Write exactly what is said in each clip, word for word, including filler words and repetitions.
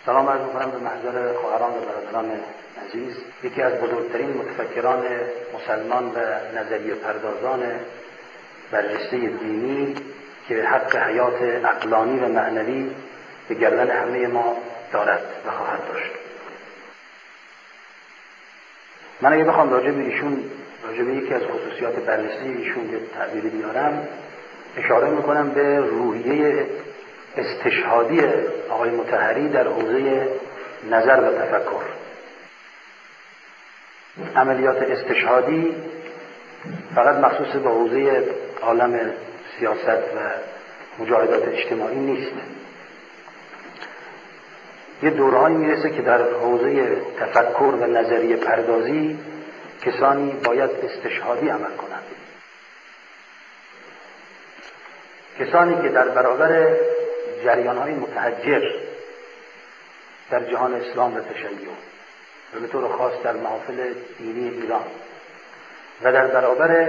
سلام عرض می‌کنم به محضر خواهران و برادران عزیز. یکی از بزرگترین متفکران مسلمان و نظریه پردازان برجسته دینی که حق حیات عقلانی و معنوی به گردن همه ما دارد و خواهد داشت. من اگه بخوام راجع به ایشون، راجع به یکی از خصوصیات برجسته ایشون که تعبیری بیارم، اشاره میکنم به روحیه استشهادی آقای مطهری در حوزه نظر و تفکر. عملیات استشهادی فقط مخصوص به حوزه عالم سیاست و مجاهدات اجتماعی نیست. یه دورهایی میرسه که در حوزه تفکر و نظریه پردازی کسانی باید استشهادی عمل کنند، کسانی که در برابر جریان‌های متحجر در جهان اسلام و تشیع و به طور خاص در محافل دینی ایران و در برابر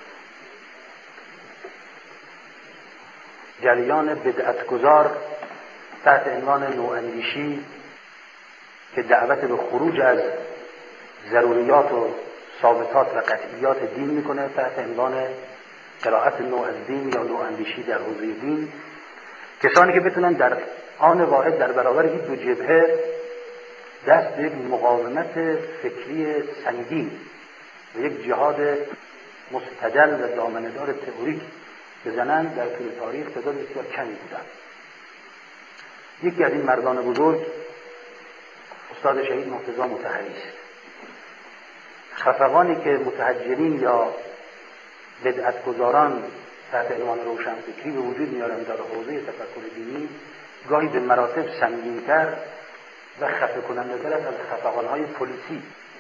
جریان بدعتگذار تحت عنوان نواندیشی که دعوت به خروج از ضروریات و ثابتات و قطعیات دین میکنه تحت عنوان قرائت نو از دین یا نواندیشی در حوزه دین، کسانی که بتونن در آن واحد در برابر این دو جبهه دست به یک مقاومت فکری سنگین و یک جهاد مستدل و دامنه‌دار تئوریک بزنند در طول تاریخ تعداد بسیار کمی بودند. یکی از این مردان بزرگ استاد شهید مرتضی مطهری است. خفقانی که متحجرین یا بدعتگذاران تحت عنوان روشنفکری به وجود میارن در حوزه تفکر دینی، گاهی به مراتب سنگین‌تر و خفه کننده‌تر از خفقان‌های پلیسی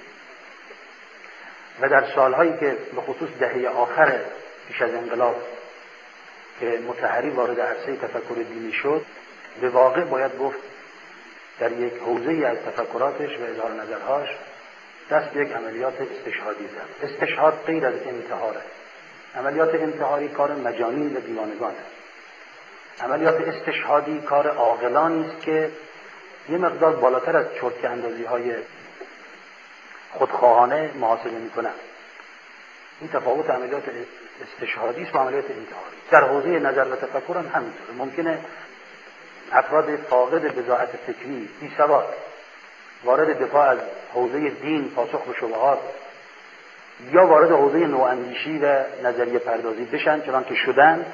و در سالهایی که به خصوص دهه آخر پیش از انقلاب که مطهری وارد عرصه تفکر دینی شد، به واقع باید گفت در یک حوزه‌ای از تفکراتش و اظهار نظرهاش دست به یک عملیات استشهادی زد. استشهاد غیر از انتحاره. عملیات انتحاری کار مجانین و دیوانگانه. عملیات استشهادی کار عاقلانی است که یه مقدار بالاتر از چرت اندازی‌های خودخواهانه محاسبه می‌کنن. این تفاوت عملیات استشهادی است با عملیات انتحاری. در حوزه نظر و تفکر هم همینطوره. ممکنه افراد فاقد بضاعت فکری، بی‌سواد، وارد دفاع از حوزه دین، پاسخ به شبهات، یا وارد حوزه نواندیشی و نظریه پردازی بشن، چنان که شدن،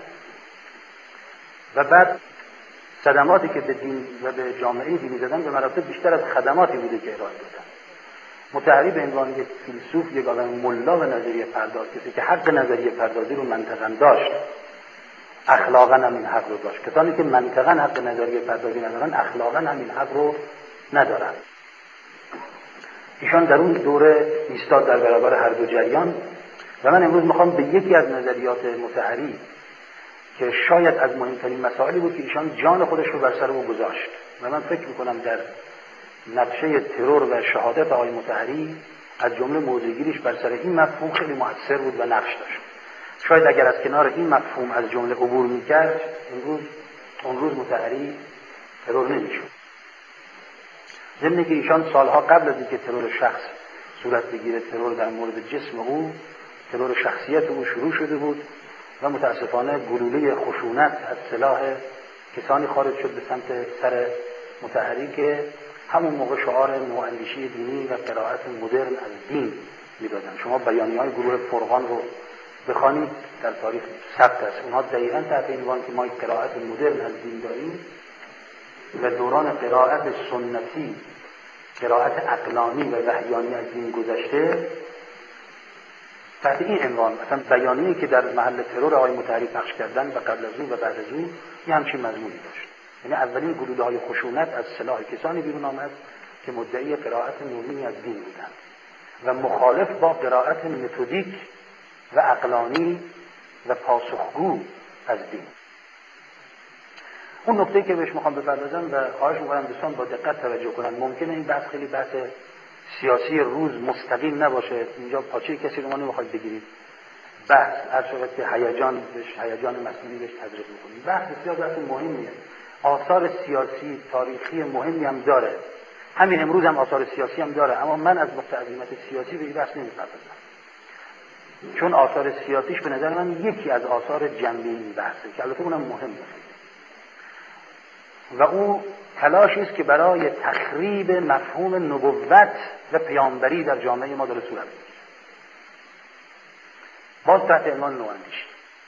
و بعد صدماتی که به دین و به جامعه دینی زدن به مراتب بیشتر از خدماتی بوده که ارائه دادن. مطهری به عنوان یک فیلسوف، یک آدم ملا و نظریه پرداز، کسی که حق نظریه پردازی رو منطقاً داشت، اخلاقاً هم این حق رو داشت. کسانی که منطقاً حق نظریه پردازی ندارن، اخلاقاً هم این حق رو ندارن. ایشان در اون دوره ایستاد در برابر هر دو جریان و من امروز میخوام به یکی از نظریات مطهری که شاید از مهمترین مسائلی بود که ایشان جان خودش رو بر سر او گذاشت و من فکر میکنم در نقشه ترور و شهادت آقای مطهری از جمله موضع‌گیریش بر سر این مفهوم خیلی مؤثر بود و نقش داشت. شاید اگر از کنار این مفهوم از جمله عبور میکرد، امروز اون روز مطهری ترور نمیشد. ضمن که ایشان سالها قبل از اینکه ترور شخص صورت بگیره، ترور در مورد جسم او، ترور شخصیت او شروع شده بود و متاسفانه گلوله خشونت از سلاح کسانی خارج شد به سمت سر مطهری که همون موقع شعار نواندیشی دینی و قرائت مدرن از دین میدادن. شما بیانیه‌های گروه فرقان رو بخوانید در تاریخ ثبت است. اونها دقیقاً تحت عنوان که ما قرائت مدرن از دین داریم و دوران قرائت سنتی، قرائت عقلانی و وحیانی از دین گذشته، تحت این عنوان مثلا بیانیه‌ای که در محل ترور آقای مطهری پخش کردن و قبل از او و بعد از او یه همچین مضمونی داشت. یعنی اولین گلوله‌های خشونت از سلاح کسانی بیرون آمد که مدعی قرائت نوینی از دین بودند و مخالف با قرائت متدیک و عقلانی و پاسخگو از دین. اون نکته‌ای که بهش میخوام بپردازم و خواهش میکنم دوستان با دقت توجه کنن، ممکنه این بحث خیلی بحث سیاسی روز مستقیم نباشه، اینجا پاچه کسی رو ما نمیخواید بگیرید، بحث هر شود که هیجان بهش، هیجان مصنوعی بهش تزریق میکنید. بحث بسیار بحث مهمیه، آثار سیاسی تاریخی مهمی هم داره، همین امروز هم آثار سیاسی هم داره، اما من از نقطه عظیمت سیاسی به این بحث نمی‌پردازم، چون آثار سیاسیش به نظر من یکی از آثار جنبی این بحثه که البته اونم مهمه و او تلاشی است که برای تخریب مفهوم نبوت و پیامبری در جامعه ما داره صورت میگیره. باز تحت عنوان نواندیشی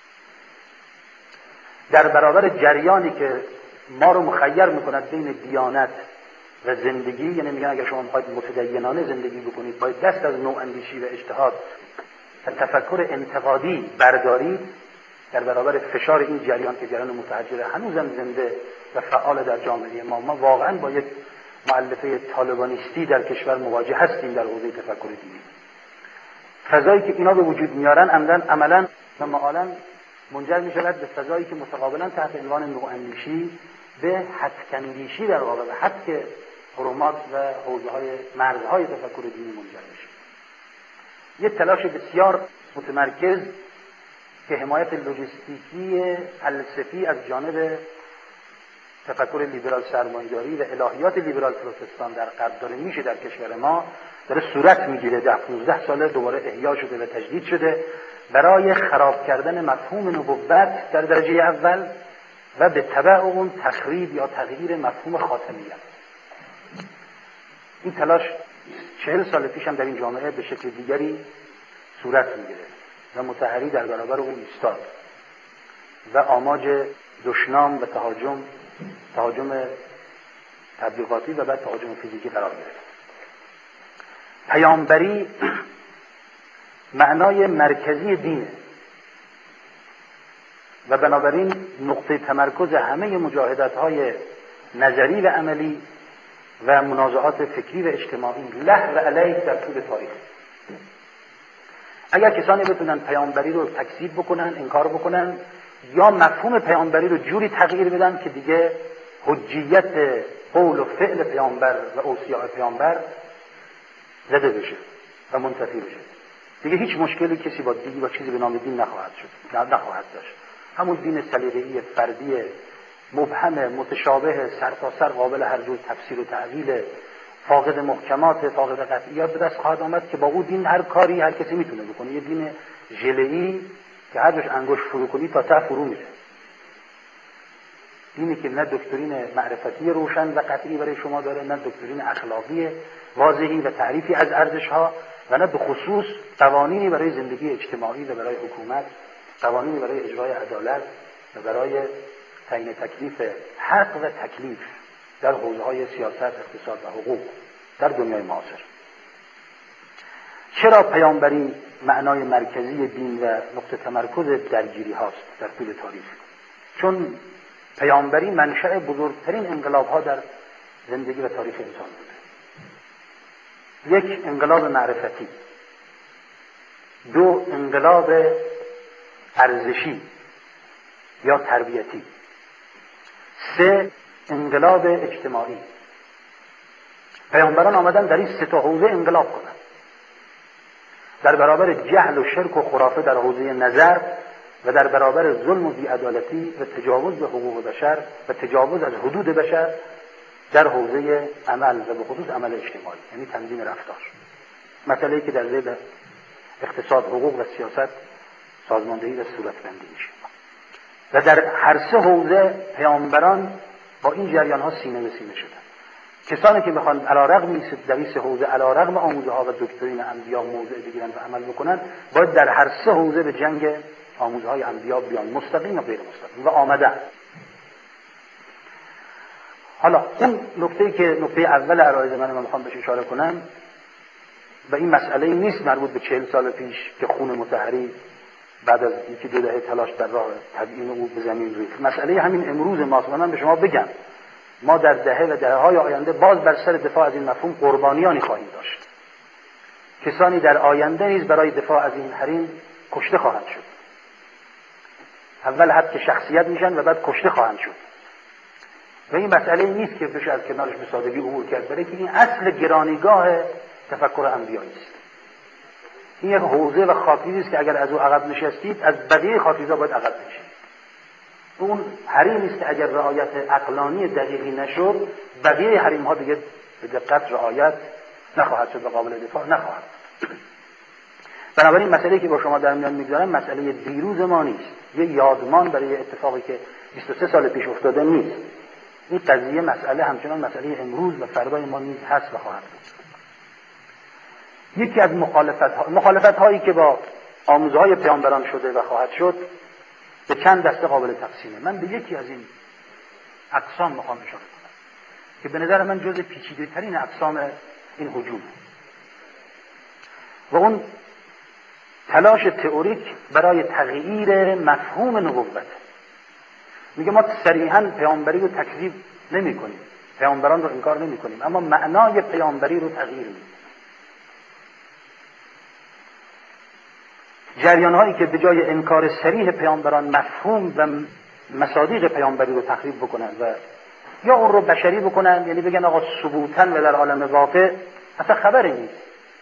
در برابر جریانی که ما رو مخیر میکند بین دیانت و زندگی، یعنی میگن اگر شما میخواید متدینانه زندگی بکنید باید دست از نواندیشی و اجتهاد و تفکر انتقادی بردارید، در برابر فشار این جریان که جریان متحجر هنوزم زنده و فعال در جامعه ما، ما واقعا با یک مؤلفه طالبانیستی در کشور مواجه هستیم در حوزه تفکر دینی. فضایی که اینا به وجود میارن عمدن عملا و معالا منجر میشود به فضایی که متقابلا تحت عنوان نواندیشی به حدک‌اندیشی در واقع به حد حرمات و حوزه‌های مرزهای تفکر دینی منجر میشه. یک تلاش بسیار متمرکز که حمایت لوجستیکی فلسفی از جانب تفکر لیبرال سرمایه‌داری و الهیات لیبرال پروتستان در غرب داره میشه در کشور ما، داره صورت میگیره. در پانزده ساله دوباره احیا شده و تجدید شده برای خراب کردن مفهوم نبوت در درجه اول و به تبع اون تخریب یا تغییر مفهوم خاتمیت. این تلاش چهل سال پیش هم در این جامعه به شکل دیگری صورت میگیره و مطهری در برابر اون ایستاد و آماج دشنام و تهاجم تهاجم تبلیغاتی و بعد تهاجم فیزیکی قرار گرفت. پیامبری معنای مرکزی دینه و بنابراین نقطه تمرکز همه مجاهدت‌های نظری و عملی و منازعات فکری و اجتماعی له و علیه در طول تاریخ. اگر کسانی بتونن پیامبری رو تکذیب بکنن، انکار بکنن یا مفهوم پیامبری رو جوری تغییر بدن که دیگه حجیت قول و فعل پیامبر و اوصیاء پیامبر زده بشه و منتفی بشه، دیگه هیچ مشکلی کسی با دین با چیزی به نام دین نخواهد شد، نه نخواهد داشت. همون دین سلیقه‌ای فردی مبهم متشابه سرتاسر قابل هر جور تفسیر و تعویل، فاقد محکمات، فاقد قطعیات به دست خواهد آمد که با او دین هر کاری هر کسی میتونه بکنه. یه دین ژله‌ای که هر جاش انگشت فرو کنی تا ته فرو میره. دینی که نه دکترین معرفتی روشن و قطعی برای شما داره، نه دکترین اخلاقی واضحی و تعریفی از ارزش‌ها و نه به خصوص قوانینی برای زندگی اجتماعی و برای حکومت، قوانینی برای اجرای عدالت و برای تعیین تکلیف حق و تکلیف در حوزه‌های سیاست، اقتصاد و حقوق در دنیای معاصر. چرا پیامبری معنای مرکزی دین و نقطه تمرکز درگیری هاست در طول تاریخ؟ چون پیامبری منشأ بزرگترین انقلاب‌ها در زندگی و تاریخ انسان بوده. یک، انقلاب معرفتی. دو، انقلاب ارزشی یا تربیتی. سه، انقلاب اجتماعی. پیامبران آمدن در این سه تا حوزه انقلاب کنند. در برابر جهل و شرک و خرافه در حوزه نظر و در برابر ظلم و بی‌عدالتی و تجاوز به حقوق بشر و تجاوز از حدود بشر در حوزه عمل و به خصوص عمل اجتماعی، یعنی تنظیم رفتار، مسئله‌ای که در ذیل اقتصاد، حقوق و سیاست سازماندهی و صورتبندی میشه. و در هر سه حوزه پیامبران با این جریان ها سینه به سینه شدن. کسانی که میخوان علیرغم در این سه حوزه علیرغم آموزه ها و دکترین انبیا موضع بگیرن و عمل بکنن، باید در هر سه حوزه به جنگ آموزه های انبیا بیان، مستقیم و غیر مستقیم، و آمدن. حالا اون نکته‌ای که نکته اول عرایض من من میخوام بهش اشاره کنم و این مسئله نیست مربوط به چهل سال پیش که خون مطهری بعد از یکی دو دهه تلاش در راه تبیین او به زمین ریخت. مسئله همین امروز ماست. من به شما بگم ما در دهه و دهه‌های آینده باز بر سر دفاع از این مفهوم قربانیانی خواهیم داشت. کسانی در آینده نیز برای دفاع از این حریم کشته خواهند شد. اول حد که شخصیت میشن و بعد کشته خواهند شد. و این مسئله نیست که بشه از کنارش به سادگی عبور کرد، برای که این اصل گرانیگاه تفکر انبیایی است. این یک حوزه و خاطری است که اگر از او عقب نشستید از بقیه خاطریزا باید عقب نشید. اون حریمی است که اگر رعایت عقلانی دقیقی نشد بقیه حریم ها دیگه به دقت رعایت نخواهد شد و قابل دفاع نخواهد. بنابراین مسئله که با شما در میان میگذارم مسئله دیروز ما نیست، یه یادمان برای اتفاقی که بیست و سه سال پیش افتاده نیست. این قضیه مسئله همچنان مسئله امروز و فردای ما نیز هست و خواهد بود. یکی از مخالفت ها، مخالفت هایی که با آموزهای پیامبران شده و خواهد شد به چند دسته قابل تقسیمه. من به یکی از این اقسام میخوام اشاره کنم که به نظر من جز پیچیده ترین اقسام این هجوم و اون تلاش تئوریک برای تغییر مفهوم نبوت. میگه ما صریحاً پیامبری رو تکذیب نمی کنیم، پیامبران رو انکار نمی کنیم، اما معنای پیامبری رو تغییر میدیم. جریان هایی که به جای انکار صریح پیامبران مفهوم و مصادیق پیامبری رو تخریب بکنن و یا اون رو بشری بکنن، یعنی بگن آقا ثبوتاً و در عالم واقع اصلا خبری نیست،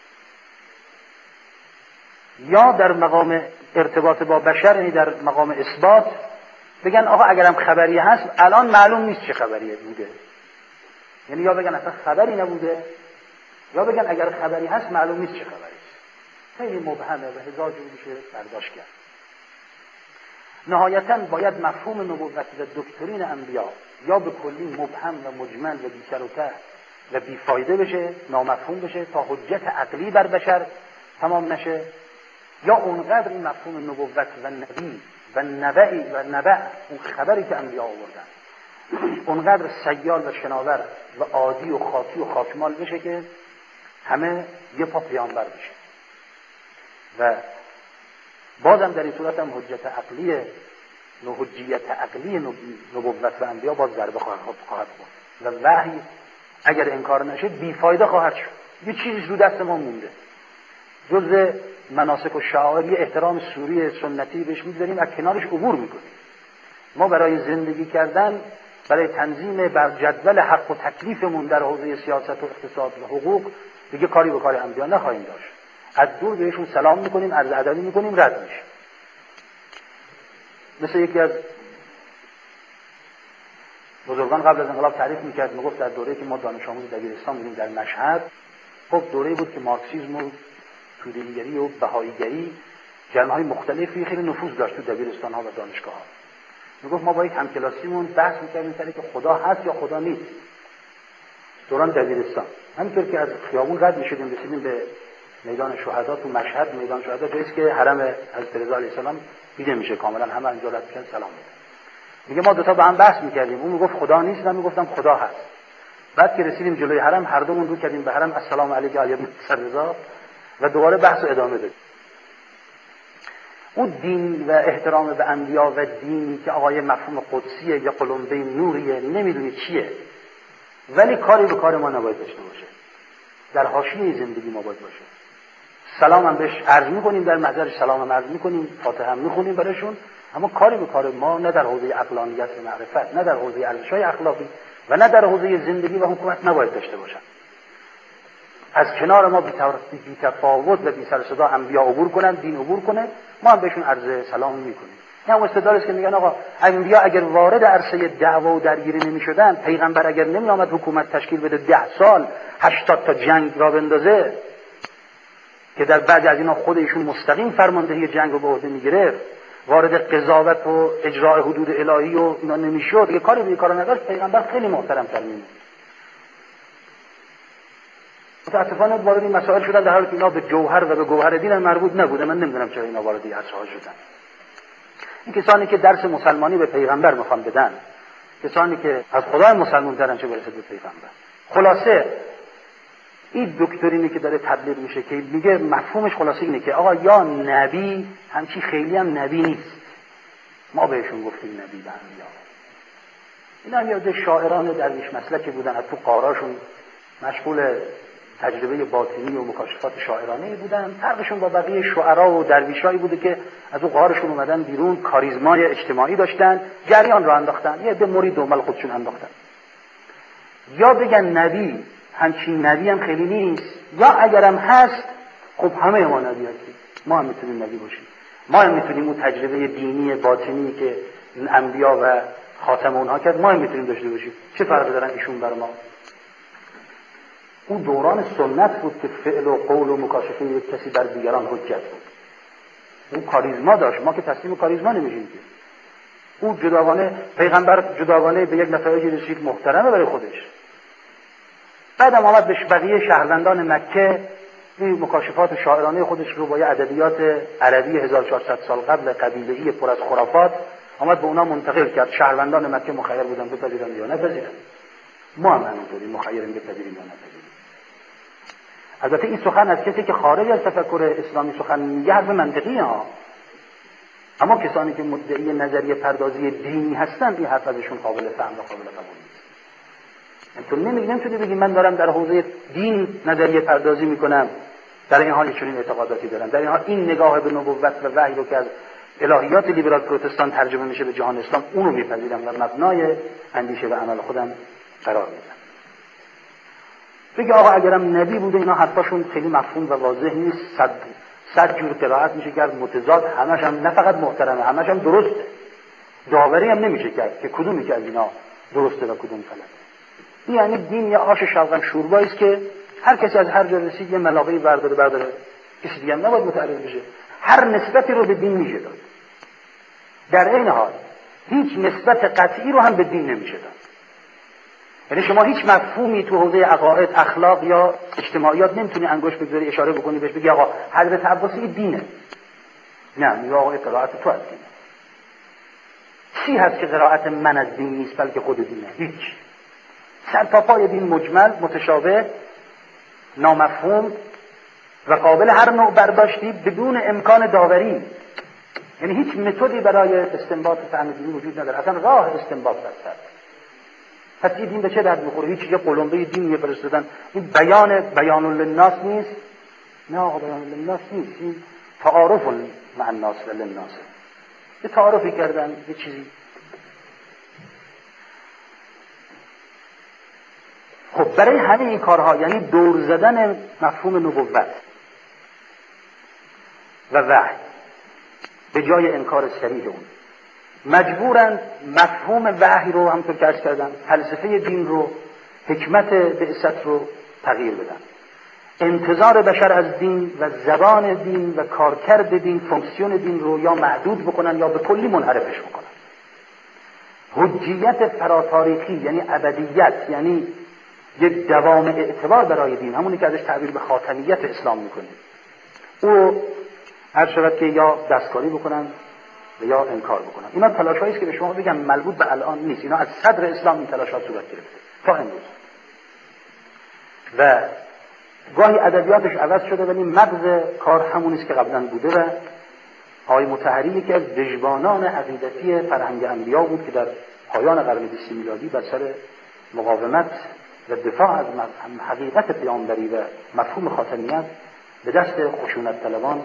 یا در مقام ارتباط با بشر، یعنی در مقام اثبات بگن آقا اگرم خبری هست الان معلوم نیست چه خبری بوده، یعنی یا بگن اصلا خبری نبوده یا بگن اگر خبری هست معلوم نیست چه خبری. خیلی مبهمه و هزار جور میشه برداشت کرد. نهایتاً باید مفهوم نبوت و دکترین انبیا یا به کلی مبهم و مجمل و بی سر و ته و بی فایده بشه، نامفهوم بشه تا حجت عقلی بر بشر تمام نشه، یا اونقدر این مفهوم نبوت و نبی و نبعی و نبع اون خبری که انبیا آوردن اونقدر سیال و شناور و عادی و خاطی و خاکمال بشه که همه یه پا پیامبر بشه و بازم در این صورت هم حجت عقلی حجیت عقلی نبوت و انبیا باز ضربه خواهد خورد و وحی اگر انکار نشه بیفایده خواهد شد. یه چیزی رو دست ما مونده، جزء مناسک و شعائر یه احترام سوری سنتی بهش می‌ذاریم و کنارش عبور میکنیم. ما برای زندگی کردن، برای تنظیم بر جدول حق و تکلیفمون در حوزه سیاست و اقتصاد و حقوق دیگه کاری به کار انبیا نخواهیم داشت. از دور بهشون سلام میکنیم، عرض ادبی میکنیم، رد میشیم. مثل یکی از بزرگان قبل از انقلاب تعریف میکرد، میگفت در دوره‌ای که ما دانش آموز دبیرستان بودیم در مشهد، خب دوره‌ای بود که مارکسیسم و توده‌ایگری و بهاییگری جنبه‌های مختلفی خیلی نفوذ داشت تو دبیرستان‌ها و دانشگاه‌ها. میگفت ما با یک همکلاسیمون بحث میکردیم سر که خدا هست یا خدا نیست. دوران دبیرستان همینطور که از خیابون رد میشدیم رسیدیم به میدان شهدا تو مشهد، میدان شهدا جایی است که حرم حضرت رضا علیه السلام دیده میشه کاملا، همه اونجا رد میشن سلام میدن. میگه ما دو تا با هم بحث میکردیم، اون میگفت خدا نیست، من میگفتم خدا هست. بعد که رسیدیم جلوی حرم هر دومون رو کردیم به حرم السلام علیک یا رضا و دوباره بحث رو ادامه دادیم. اون دین و احترام به انبیا و دینی که آقای مفهوم قدسیه یا قلمبه نوریه نمیدونی چیه، ولی کاری به کار ما نباید داشته باشه، در حاشیه زندگی ما باید باشه. سلام هم بهش عرض میکنیم، در محضرش سلام هم عرض میکنیم، فاتحه هم میخونیم براشون، اما کاری به کار ما نه در حوزه عقلانیت و معرفت، نه در حوزه ارزش‌های اخلاقی و نه در حوزه زندگی و حکومت نباید داشته باشن. از کنار ما بی تفاوت و بی سر صدا انبیا عبور کنن، دین عبور کنه، ما هم بهشون عرض سلام میکنیم. نه اون استدلال است که میگن آقا انبیا اگر وارد عرصه دعوا و درگیری نمیشدن، پیغمبر اگر نمی آمد حکومت تشکیل بده ده سال هشتاد تا جنگ را بندازه که در بعد از اینا خود ایشون مستقیم فرماندهی جنگ رو به عهده میگرفت، وارد قضاوت و اجرای حدود الهی و اینا نمیشد، یه کاری به کار نداشت، پیغمبر خیلی محترم تر میموند. متاسفانه وارد این مسائل شدن در حالی که اینا به جوهر و به گوهر دین مربوط نبوده. من نمیدونم چرا اینا وارد این عرصه‌ها شدن. این کسانی که درس مسلمانی به پیغمبر میخوان بدن، کسانی که از خدای مسلمان ترن چه برسه به پیغمبر. خلاصه این دکترینی که داره تبلیغ میشه که میگه مفهومش خلاصه اینه که آقا یا نبی همچی خیلی هم نبی نیست، ما بهشون گفتیم نبی به انبیا. اینا هم یاد شاعران درویش مسلکی بودن، از تو قاراشون مشغول تجربه باطنی و مکاشفات شاعرانه بودن. فرقشون با بقیه شعرا و درویشایی بوده که از اون غارشون اومدن بیرون، کاریزمای اجتماعی داشتن، جریان رو انداختن، یه به مرید و مال خودشون انداختن. یا بگن نبی همچین نبی هم خیلی نیست، یا اگرم هست خب همه ما نبی هستیم، ما هم میتونیم نبی باشیم، ما هم میتونیم اون تجربه دینی باطنی که انبیا و خاتم اونها کرد، ما هم میتونیم داشته باشیم. چه فرقی دارن ایشون بر ما؟ اون دوران سنت بود که فعل و قول و مکاشفه یک کسی بر دیگران حجت بود. اون کاریزما داشت، ما که تسلیم کاریزما نمیشیم که. اون جداگانه پیغمبر جداگانه به یک نتایجی رسید محترمه برای خودش. بعدم آمد به بقیه شهروندان مکه این مکاشفات شاعرانه خودش رو با یه ادبیات عربی هزار و چهارصد سال قبل قبیله‌ای پر از خرافات آمد به اونا منتقل کرد. شهروندان مکه مخیر بودن بپذیرن یا نپذیرن. ما هم همونطوری مخیریم بپذیریم یا نپذیریم. البته این سخن از کسی که خارج از تفکر اسلامی سخن میگه حرف منطقی ها، اما کسانی که مدعی نظریه پردازی دینی هستند این حرف ازشون قابل فهم و قابل قبول نیست. تو نمیگم نمیتونی بگی من دارم در حوزه دین نظریه پردازی میکنم، در این حال چنین اعتقاداتی دارم، در این حال این نگاه به نبوت و وحی رو که از الهیات لیبرال پروتستان ترجمه میشه به جهان اسلام اونو میپذیرم و مبنای اندیشه و عمل خودم قرار میدم. بگه آقا اگرم نبی بوده اینا حرفاشون خیلی مفهوم و واضح نیست، صد صد جور قرائت میشه کرد متضاد، همش هم نه فقط محترمه همش هم درسته، داوری هم نمیشه کرد که کدومی که از اینا درسته و کدوم غلطه. یعنی دین یه آش شلغم شوربایی است که هر کسی از هر جا رسید یه ملاقه‌ای برداره برداره، کسی دیگه هم نباید متعرض بشه. هر نسبتی رو به دین میشه داد، در این حال هیچ نسبت قطعی رو هم به دین نمیشه داد. یعنی شما هیچ مفهومی تو حوزه عقاید، اخلاق یا اجتماعیات نمیتونی انگشت بگذاری اشاره بکنی بهش بگی آقا حضرت عباسی دینه. نه، میگه آقا قرائت تو از دینه. چی هست که قرائت من از دین نیست بلکه خود دینه؟ هیچ. سر تا پای دین مجمل، متشابه، نامفهوم و قابل هر نوع برداشتی بدون امکان داوری. یعنی هیچ متدی برای استنباط فهم دینی وجود نداره، اصلا راه استنباط بسته. پس این دین به چه درد میخوره؟ هیچ یه قلمبه دین میفرستادن، این بیان بیان للناس نیست. نه آقا بیان للناس نیست، این تعارف مع الناس و للناس. یه تعارفی کردن یه چیزی. خب برای همه این کارها، یعنی دور زدن مفهوم نبوت و وحی به جای انکار صریح اون، مجبورند مفهوم وحی رو همونطور که عرض کردم، فلسفه دین رو، حکمت بعثت رو تغییر بدن. انتظار بشر از دین و زبان دین و کارکرد دین، فونکسیون دین رو یا محدود بکنن یا به کلی منحرفش بکنن. حجیت فراتاریخی یعنی ابدیت، یعنی یک دوام اعتبار برای دین، همونی که ازش تعبیر به خاتمیت اسلام میکنیم، او هر شود که یا دستکاری بکنن و یا انکار بکنن. اینا تلاشایی است که به شما بگم مربوط به الان نیست، اینا از صدر اسلام این تلاشات صورت گرفته تا امروز و گاهی ادبیاتش عوض شده ولی مغز کار همون است که قبلا بوده. و آقای مطهری یکی از دژبانان عقیدتی فرهنگ انبیا بود که در پایان قرن بیستم میلادی بر سر مقاومت و دفاع از حقیقت پیامبری و مفهوم خاتمیت به دست خشونت طلبان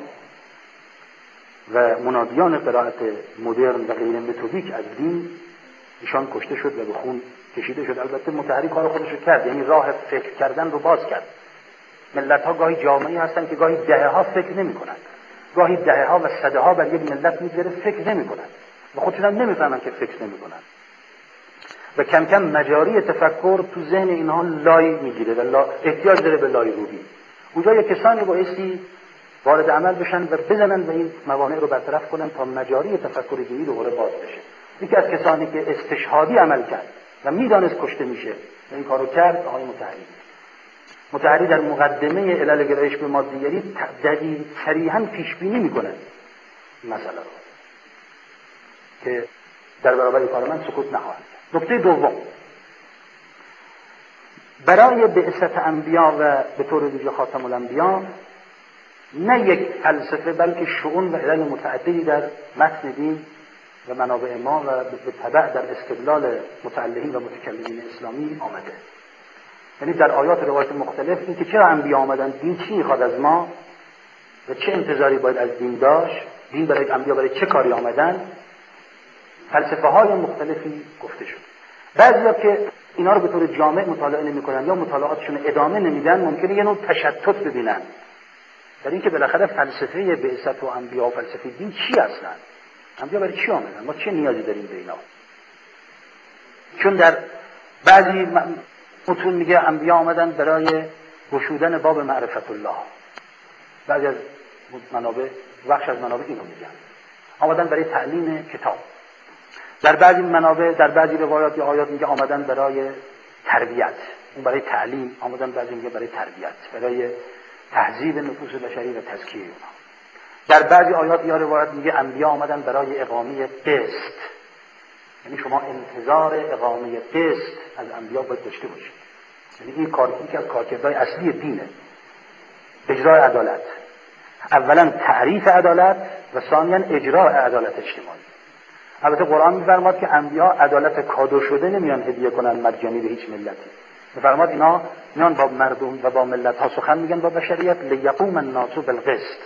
و منادیان قرائت مدرن و غیر متدیک از دین ایشان کشته شد و به خون کشیده شد. البته مطهری کار خودش رو کرد، یعنی راه فکر کردن رو باز کرد. ملت ها گاهی جامعه‌ای هستن که گاهی دهه ها فکر نمی کنند، گاهی دهه ها و صده ها بر یک ملت میگذره فکر نمی کنند و خودشون هم نمیفهمن که فکر نمی کنند و کم کم مجاری تفکر تو ذهن اینها لای میگیره و لا احتیاج داره به لای روبی. اونجا یک کسانی بایستی وارد عمل بشن و بزنن و این موانع رو برطرف کنن تا مجاری تفکر دینی دوباره باز بشه. یکی از کسانی که استشهادی عمل کرد و میدانست کشته میشه و این کارو کرد آقای مطهری. مطهری در مقدمه علل گرایش به مادیگری دقیق صریحاً پیش بینی میکنه مسئله رو که در برابر کار من سکوت نخواهد. نکته دوم، برای بعثت انبیا و به طور ویژه خاتم الانبیا نه یک فلسفه بلکه شؤون و علل متعددی در متن دین و منابع ما و به تبع در استدلال متعلقین و متکلمین اسلامی آمده. یعنی در آیات روایت مختلف این که چرا انبیا آمدن، دین چی میخواد از ما و چه انتظاری باید از دین داشت، دین برای انبیا برای چه کاری آمدن، فلسفه های مختلفی گفته شد. بعضیا که اینا رو به طور جامع مطالعه نمی‌کنن یا مطالعاتشون ادامه نمیدن ممکنه یه نوع تشتت ببینن در اینکه بالاخره فلسفه بعثت و انبیا و فلسفه دین چی هستن. انبیا برای چی آمدن؟ ما چه نیازی داریم به اینا؟ چون در بعضی متون میگه انبیا آمدن برای گشودن باب معرفت الله. بعضی از منابع بخش از منابع اینو میگن آمدن برای تعلیم کتاب. در بعضی منابع در بعضی روایات یا آیات میگه آمدن برای تربیت، اون برای تعلیم آمدن، بعضی میگه برای تربیت، برای تهذیب نفوس بشری و تزکیه اونها. در بعضی آیات یا روایات میگه انبیا آمدن برای اقامه قسط، یعنی شما انتظار اقامه قسط از انبیا باید داشته باشید. یعنی این کار یکی از کارکردهای اصلی دینه، اجرای عدالت. اولا تعریف عدالت و ثانیا اجرای عدالت اجتماعی. البته قرآن می‌فرماد که انبیا عدالت کادو شده نمیان هدیه کنن مجانی به هیچ ملتی. می‌فرماد اینا میان با مردم و با ملت ها سخن میگن با بشریت لیقوم الناس بالقسط،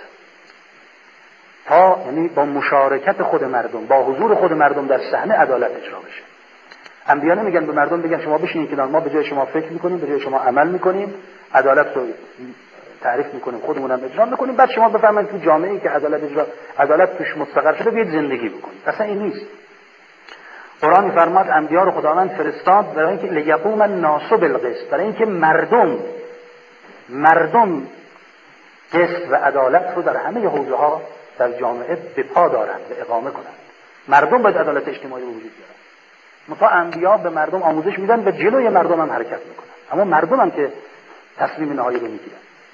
تا یعنی با مشارکت خود مردم، با حضور خود مردم در صحنه عدالت اجرا بشه. انبیا نمیگن به مردم بگن شما بشینید کنار ما به جای شما فکر میکنیم، به جای شما عمل میکنیم، عدالت رو تعریف میکنیم، خودمون هم اجرا میکنیم، بعد شما بفرمایید تو جامعه‌ای که عدالت اجرا عدالت توش مستقر شده بیاید زندگی بکنید. اصلا این نیست. قرآن میفرماد انبیا رو خداوند فرستاد برای اینکه لیقوم الناس بالقسط، برای اینکه مردم مردم قسط و عدالت رو در همه حوزه‌ها در جامعه به پا دارند و اقامه کنند. مردم باید عدالت اجتماعی رو وجود بیارن. متا انبیا به مردم آموزش میدن، به جلوی مردم هم حرکت میکنن، اما مردم هم که تصمیم نهایی رو میگیرن،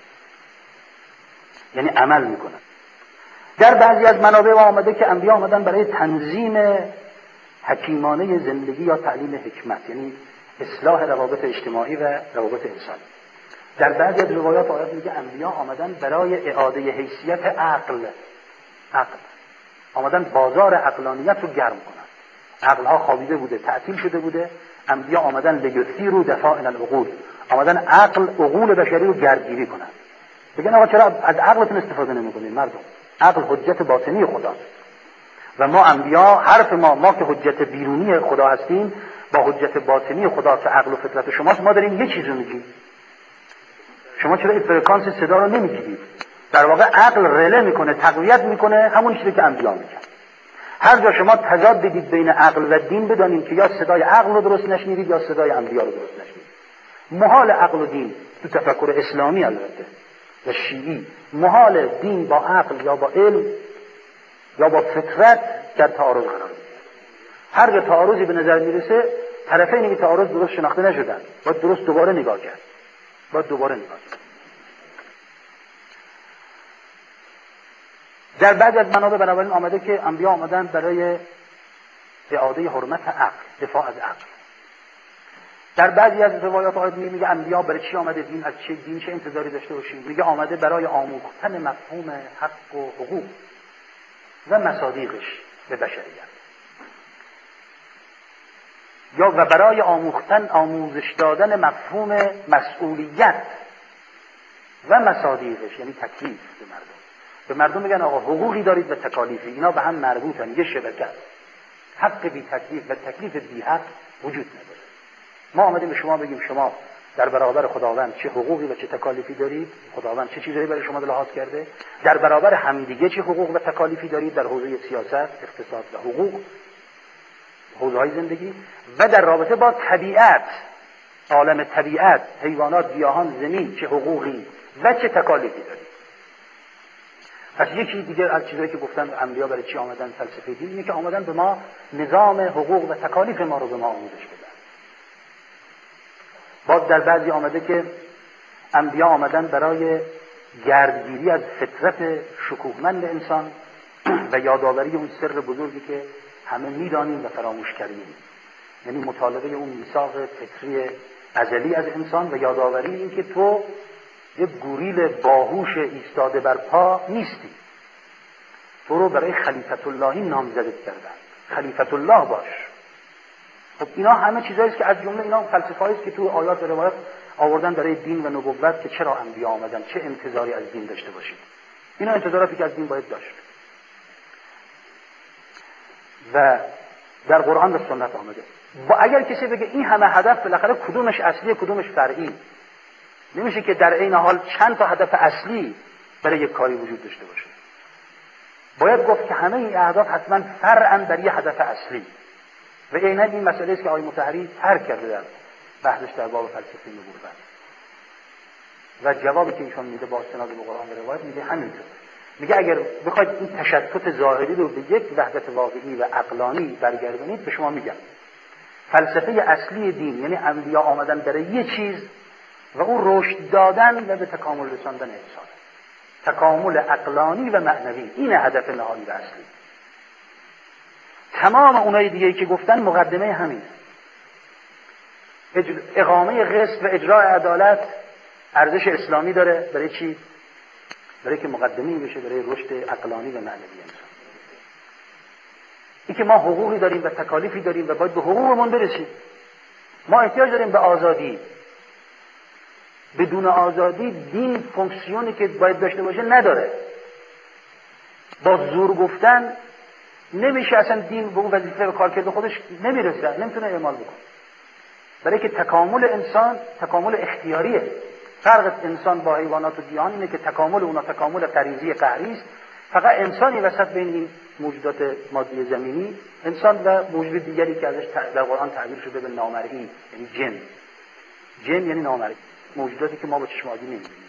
یعنی عمل میکنن. در بعضی از منابع آمده که انبیا آمدن برای تنظیم حکیمانه زندگی یا تعلیم حکمت، یعنی اصلاح روابط اجتماعی و روابط انسانی. در بعضی از روایات آیات میگه انبیا آمدن برای اعاده حیثیت عقل عقل آمدن بازار عقلانیت رو گرم کنن. عقلها خوابیده بوده، تعطیل شده بوده، انبیا آمدن لیثیروا دفائن العقول، آمدن عقل عقول بشری رو گردگیری کنن. بگن آقا چرا از عقلتون استفاده نمی‌کنید مردم؟ عقل حجت باطنی خداست و ما انبیا حرف ما ما که حجت بیرونی خدا هستیم با حجت باطنی خدا که عقل و فطرت شماست، ما داریم یه چیزو میگیم. شما چرا این فرکانس صدا رو نمیگیرید؟ در واقع عقل رله میکنه، تقویت میکنه همون چیزی که انبیا میگن. هر جا شما تضاد دیدید بین عقل و دین، بدانید که یا صدای عقل رو درست نشنیدید یا صدای انبیا رو درست نشنیدید. محال عقل و دین تو تفکر اسلامی البته و شیعی، محال دین با عقل یا با علم یا با فطرت در تعارض قرار بگیره. هر جا تعارضی به نظر میرسه، طرفین این تعارض درست شناخته نشدن، باید درست دوباره نگاه کرد. باید دوباره نگاه کرد. در بعض از منابع بنابراین آمده که انبیا آمدن برای اعاده حرمت عقل، دفاع از عقل. در بعضی از روایات آیات میگه انبیا برای چی آمده، دین از چه دین چه انتظاری داشته باشیم؟ میگه آمده برای آموختن مفهوم حق و حقوق و مصادیقش به بشریت، یا و برای آموختن آموزش دادن مفهوم مسئولیت و مصادیقش، یعنی تکلیف به مردم. به مردم میگن آقا حقوقی دارید و تکالیفی، اینا به هم مربوطن، یه شبکه. حق بی تکلیف و تکلیف بی حق وجود نداره. ما آمدیم به شما بگیم شما در برابر خداوند چه حقوقی و چه تکالیفی دارید، خداوند چه چیزایی برای شما لحاظ کرده، در برابر همدیگه چه حقوق و تکالیفی دارید در حوزه سیاست، اقتصاد و حقوق، حوزه‌های زندگی، و در رابطه با طبیعت، عالم طبیعت، حیوانات، گیاهان، زمین چه حقوقی و چه تکالیفی دارید. پس یکی دیگه از چیزایی که گفتن انبیا برای چی آمدن فلسفه دین اینه که آمدن به ما نظام حقوق و تکالیف ما رو به ما آموزش بدن. باز در بعضی آمده که انبیا آمدن برای گردگیری از فطرت شکوهمند انسان و یادآوری اون سر بزرگی که همه میدانیم و فراموش کردیم، یعنی مطالبه اون میثاق فطری ازلی از انسان و یادآوری این که تو یک گوریل باهوش ایستاده بر پا نیستی، تو رو برای خلیفت اللهی نامزدت کردن، خلیفت الله باش. خب اینا همه چیزایی است که از جمله اینا فلسفه‌ای است که تو آیات و روایات آوردن برای دین و نبوت که چرا انبیا آمدن، چه انتظاری از دین داشته باشید. اینا انتظاراتی که از دین باید داشت و در قرآن و سنت آمده. با اگر کسی بگه این همه هدف، بالاخره کدومش اصلی کدومش فرعی؟ نمیشه که در این حال چند تا هدف اصلی برای یک کاری وجود داشته باشه. باید گفت که همه این اهداف حتما فرعاً بر یه هدف اصلی و عیناً این مسئله است که آقای مطهری ترک کرده در بحثش در باب فلسفه نبوت. و جوابی که ایشون میده با استناد به قرآن و روایت میگه همینطور. میگه اگر بخواید این تشتت ظاهری رو به یک وحدت واقعی و عقلانی برگردونید، به شما میگم فلسفه اصلی دین یعنی انبیا آمدن برای یه چیز و اون رشد دادن و به تکامل رساندن انسان، تکامل عقلانی و معنوی، این هدف نهایی و اصلی. تمام اونای دیگه‌ای که گفتن مقدمه همین اجر... اقامه قسط و اجرای عدالت ارزش اسلامی داره. برای چی؟ برای که مقدمه‌ای بشه برای رشد عقلانی و معنوی انسان. این که ما حقوقی داریم و تکالیفی داریم و باید به حقوقمون برسیم. ما احتیاج داریم به آزادی. بدون آزادی دین فونکسیونی که باید داشته باشه نداره. با زور گفتن نمیشه، اصلا دین به اون وظیفه و کارکرد خودش نمیرسه، نمیتونه اعمال بکنه. برای که تکامل انسان تکامل اختیاریه. فرق انسان با حیوانات و گیاهان اینه که تکامل اونا تکامل غریزی قهری است. فقط انسانی وسط بین این موجودات مادی زمینی، انسان و موجود دیگری که ازش در قرآن تعبیر شده به نامرئی، یعنی جن. جن یعنی نامرئی، موجوداتی که ما با چشم عادی نمی‌بینیم.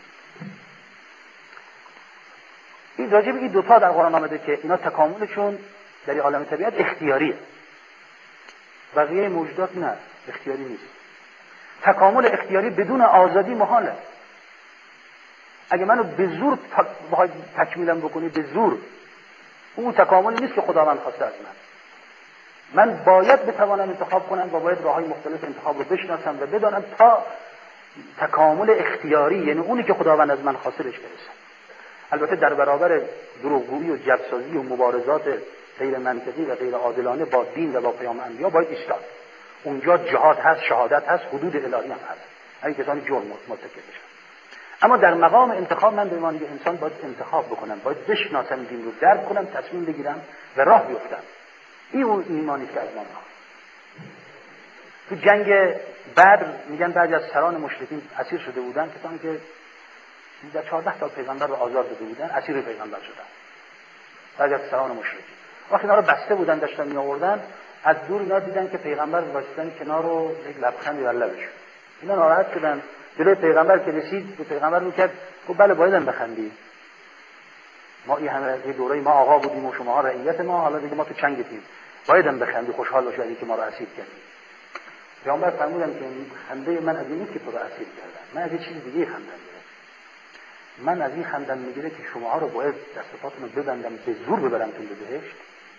این راجع به این دوتا در قرآن آمده که اینا تکاملشون در عالم طبیعت اختیاریه. بقیه موجودات نه، اختیاری نیست. تکامل اختیاری بدون آزادی محاله. اگه منو به زور بخواید تکمیلم بکنی به زور، اون تکاملی نیست که خداوند خواسته از من. من باید بتوانم انتخاب کنم و باید راههای مختلف انتخاب رو بشناسم و بدانم تا تکامل اختیاری، یعنی اونی که خداوند از من خواسته بهش برسم. البته در برابر دروغگویی و جبرسازی و مبارزات غیر منطقی و غیر عادلانه با دین و با پیام انبیا باید ایستاد. اونجا جهاد هست، شهادت هست، حدود الهی هم هست. اگه کسانی جرم مرتکب بشن. اما در مقام انتخاب من به عنوان یک انسان باید انتخاب بکنم، باید بشناسم دین رو، درک کنم، تصمیم بگیرم و راه بیفتم. این اون ایمانی که از ما میخواد. تو جنگ بدر میگن بعضی از سران مشرکین اسیر شده بودن، کسانی که در چهارده تا پیغمبر رو آزاد داده بودن اسیر پیغمبر شدن. بعضی از سران مشرکین وقتی اینا رو بسته بودن داشتن میآوردن، از دور اینا دیدن که پیغمبر واسطن کنار رو یک لبخندی بر لبش. اینا ناراحت شدن. جلوی پیغمبر که رسید به پیغمبر میگه گفت بله بایدن بخندی. ما این همه یه دوره ما آقا بودیم و شما رعیت ما، حالا دیگه ما تو چنگتیم. بایدن بخندی، خوشحال باشی از اینکه ما رو اسیر کردی. پیغمبر فرمودن که خنده من از این نیست که تو رو اسیر کردن. من از یه چیز دیگه خندم میگیره. من از این خندم میگیره که شماها رو باید دست و پاتون رو ببندم به زور ببرمتون به بهشت.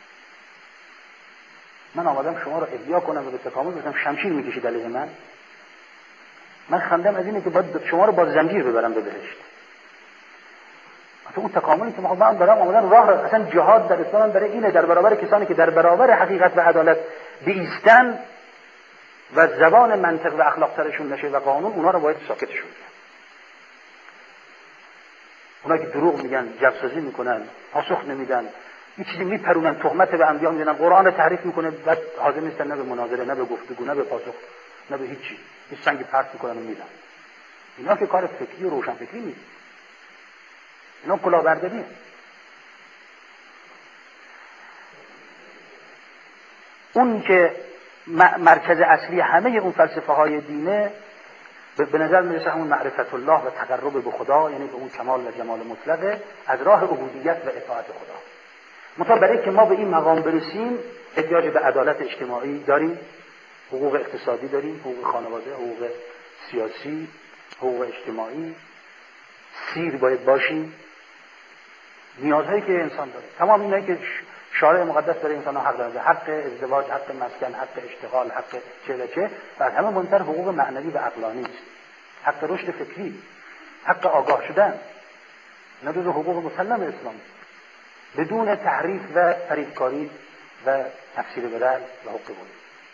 من آمدم شما رو احیا کنم و به تکامل برسونم، شمشیر میکشید علیه من. من خندم از اینه که باید شما رو با زنجیر ببرم به بهشت. تو اون تکاملی که ما دارم آمدن راه را، اصلا جهاد در اسلام برای اینه، در برابر کسانی که در برابر حقیقت و عدالت بایستن و زبان منطق و اخلاق سرشون نشه و قانون، اونا رو باید ساکتشون کرد. اونا که دروغ میگن، جبرسازی میکنن، پاسخ نمیدن، این چیزی میپرونن، تهمت به انبیا میزنن، قرآن رو تحریف میکنه، بعد حاضر نیستن نه به مناظره، نه به گفتگو، نه به پاسخ، نه به هیچی. این سنگ پرت میکنن و میدن. اینا که کار فکری و روشن فکری نیست. اینا کلاهبرداریه. اون که مرکز اصلی همه اون فلسفه های دینه به نظر میرسه همون معرفت الله و تقرب به خدا، یعنی به اون کمال و جمال مطلقه از راه عبودیت و اطاعت خدا. منتها برای که ما به این مقام برسیم احتیاج به عدالت اجتماعی داریم، حقوق اقتصادی داریم، حقوق خانواده، حقوق سیاسی، حقوق اجتماعی، سیر باید باشیم، نیازهایی که انسان داره. تمام اینایی که شارع مقدس برای انسان ها حق داره، حق ازدواج، حق مسکن، حق اشتغال، حق چه و چه، و از همه مهمتر حقوق معنوی و عقلانی است. حق رشد فکری، حق آگاه شدن، اینا جزو حقوق مسلم اسلام بدون تحریف و فریبکاری و تفسیر بدل و حقوق بود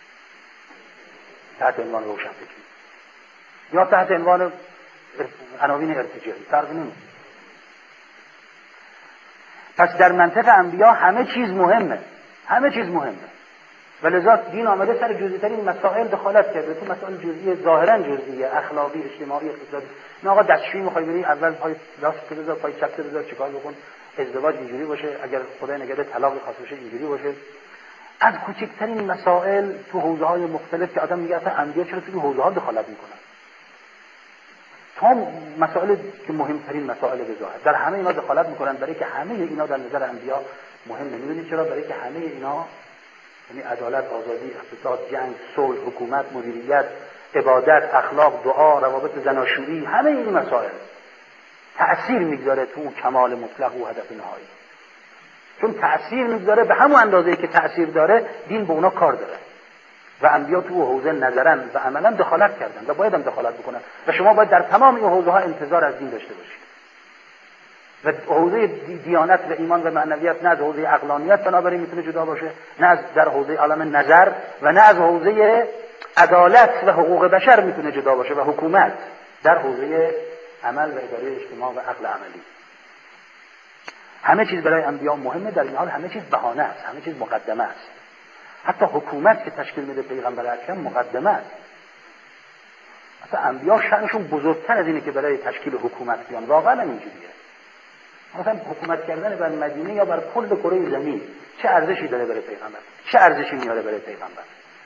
تحت عنوان روشن فکری یا تحت عنوان عناوین ارتجاعی فرق نمیکنه. پس در منطق انبیا همه چیز مهمه، همه چیز مهمه، و لذا دین آمده سر جزئی ترین مسائل دخالت کرده. تو مسائل جزئی ظاهرا جزئی، اخلاقی، اجتماعی، اقتصادی، نه آقا دستشویی میخوای بری اول پای راست بذار، پای چپ بذار، چیکار بکن، ازدواج اینجوری باشه، اگر خدای نگهدار طلاق خاص بشه اینجوری باشه. از کوچکترین مسائل تو حوزه‌های مختلف که آدم میگه اصلا انبیا چرا تو این حوزه‌ها دخالت میکنن، تا مسائل که مهمترین مسائل به ظاهر در همه اینا دخالت میکنن، برای که همه اینا در نظر انبیا مهمه. میدونید چرا؟ برای که همه اینا یعنی عدالت، آزادی، اقتصاد، جنگ، صلح، حکومت، مدیریت، عبادت، اخلاق، دعا، روابط زناشویی، همه این مسائل تأثیر میگذاره تو کمال مطلق و هدف نهایی. چون تأثیر میگذاره به همون اندازه‌ای که تأثیر داره، دین به اونا کار داره و انبیا تو حوزه نظرن و عملا دخالت کردن و باید هم دخالت بکنن و شما باید در تمام این حوزه ها انتظار از دین داشته باشید. و حوزه دیانت و ایمان و معنویت نه از حوزه عقلانیت بنابراین میتونه جدا باشه، نه از در حوزه عالم نظر و نه از حوزه عدالت و حقوق بشر میتونه جدا باشه و حکومت در حوزه عمل و اداره اجتماع و عقل عملی. همه چیز برای انبیا مهمه، در این حال همه چیز بهانه است، همه چیز مقدمه است. حتی حکومت که تشکیل میده پیغمبر اکرم مقدمه است. مثلا انبیا شأنشون بزرگتر از اینه که برای تشکیل حکومت بیان، واقعا اینجوریه. مثلا حکومت کردن بر مدینه یا بر کل کره زمین چه ارزشی داره برای پیغمبر؟ چه ارزشی میاره برای پیغمبر؟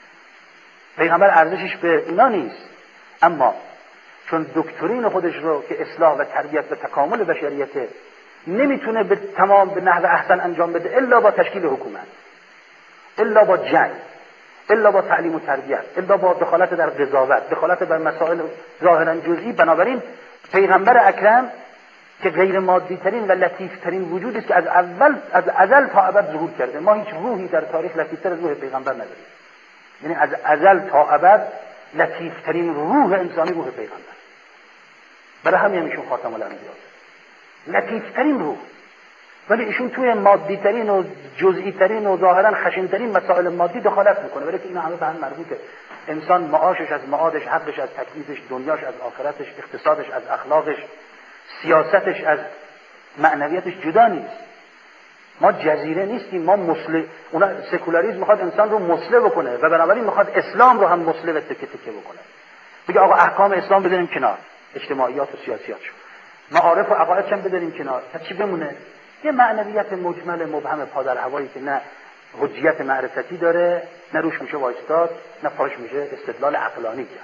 پیغمبر ارزشش به اینا نیست، اما چون دکترین خودش رو که اصلاح و تربیت و تکامل بشریته نمیتونه به تمام به نحو احسن انجام بده الا با تشکیل حکومت، الا با جنگ، الا با تعلیم و تربیت، الا با دخالت در قضاوت، دخالت بر مسائل ظاهرا جزئی. بنابراین پیغمبر اکرم که غیر مادی ترین و لطیف ترین وجودی است که از اول از ازل تا ابد ظهور کرده. ما هیچ روحی در تاریخ لطیفتر از روح پیغمبر نداریم. یعنی از ازل تا ابد لطیف ترین روح انسانی روح پیغمبر. برای همین ایشون خاتم الانبیا، لطیف ترین روح. ولی ایشون توی مادی ترین و جزئی ترین و ظاهرا خشن ترین مسائل مادی دخالت میکنه، ولی که اینا همه به هم مربوطه. انسان معاشش از معادش، حقش از تکلیفش، دنیاش از آخرتش، اقتصادش از اخلاقش، سیاستش از معنویتش جدا نیست. ما جزیره نیستیم، ما مسلم. اونا سکولاریسم میخواد انسان رو مسلم بکنه و بنابراین میخواد اسلام رو هم مسلم و تکه تکه بکنه. بگه آقا احکام اسلام بذاریم کنار، اجتماعیات و سیاسیاتشو، معارف و عقایدش هم بذاریم کنار، تا چی بمونه؟ یه معنویت مجمل مبهم پادر هوایی که نه حجیت معرفتی داره، نه روش میشه وایستاد، نه پاش میشه استدلال عقلانی کرد.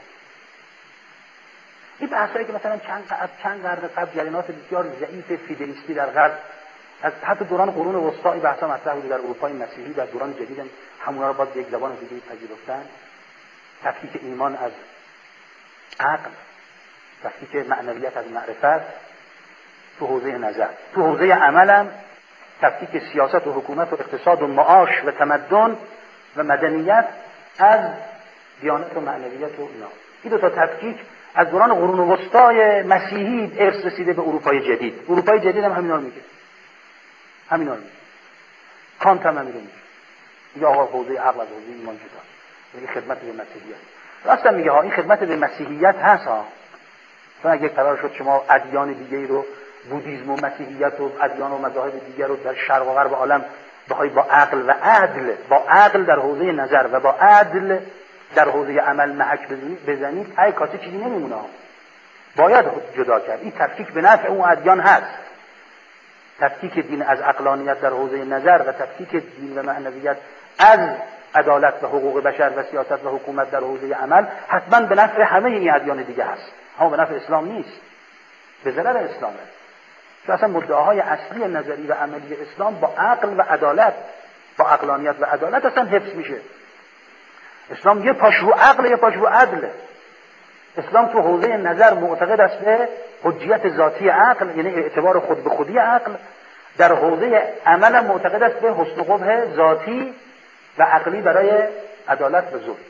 این بحثایی که مثلا چند قرن چند قرن قبل جریانات بسیار ضعیف فیدلیستی در غرب، از حتی دوران قرون وسطا این بحثا مطرح بود، در اروپای مسیحی در دوران جدید هم همونا رو باز یک زبان دیگه پذیرفتن. تفکیک ایمان از عقل، تفکیک معنویت از معرفت تو حوزه نظر. تو حوزه عملم تفکیک سیاست و حکومت و اقتصاد و معاش و تمدن و مدنیت از دیانت و معنویت و اینا. این دو تا تفکیک از دوران قرون وسطای مسیحی ارث رسیده به اروپای جدید. اروپای جدید هم همینا رو میگه. همینا رو میگه. کانت هم همینا میگه. میگه آقا حوزه عقل از حوزه ایمان جدا. این خدمت به مسیحیت. راست میگه ها، این خدمت به مسیحیت هست ها. چون اگه قرار شد شما ادیان دیگه‌ای رو، بودیسم و مسیحیت و ادیان و مذاهب دیگر رو در شرق و غرب عالم بخوای با عقل و عدل، با عقل در حوزه نظر و با عدل در حوزه عمل محک بزنید، ای کاسه چیزی نمیمونه. باید جدا کرد. این تفکیک به نفع اون ادیان هست. تفکیک دین از عقلانیت در حوزه نظر و تفکیک دین و معنویت از عدالت و حقوق بشر و سیاست و حکومت در حوزه عمل حتما به نفع همه این ادیان دیگه هست. اما به نفع اسلام نیست. به ضرر اسلامه. چون اصلا مدعاهای اصلی نظری و عملی اسلام با عقل و عدالت، با عقلانیت و عدالت اصلا حفظ میشه. اسلام یه پاش رو عقل، یه پاش رو عدل. اسلام تو حوزه نظر معتقد است به حجیت ذاتی عقل، یعنی اعتبار خود به خودی عقل. در حوزه عمل معتقد است به حسن و قبح ذاتی و عقلی برای عدالت و ظلم.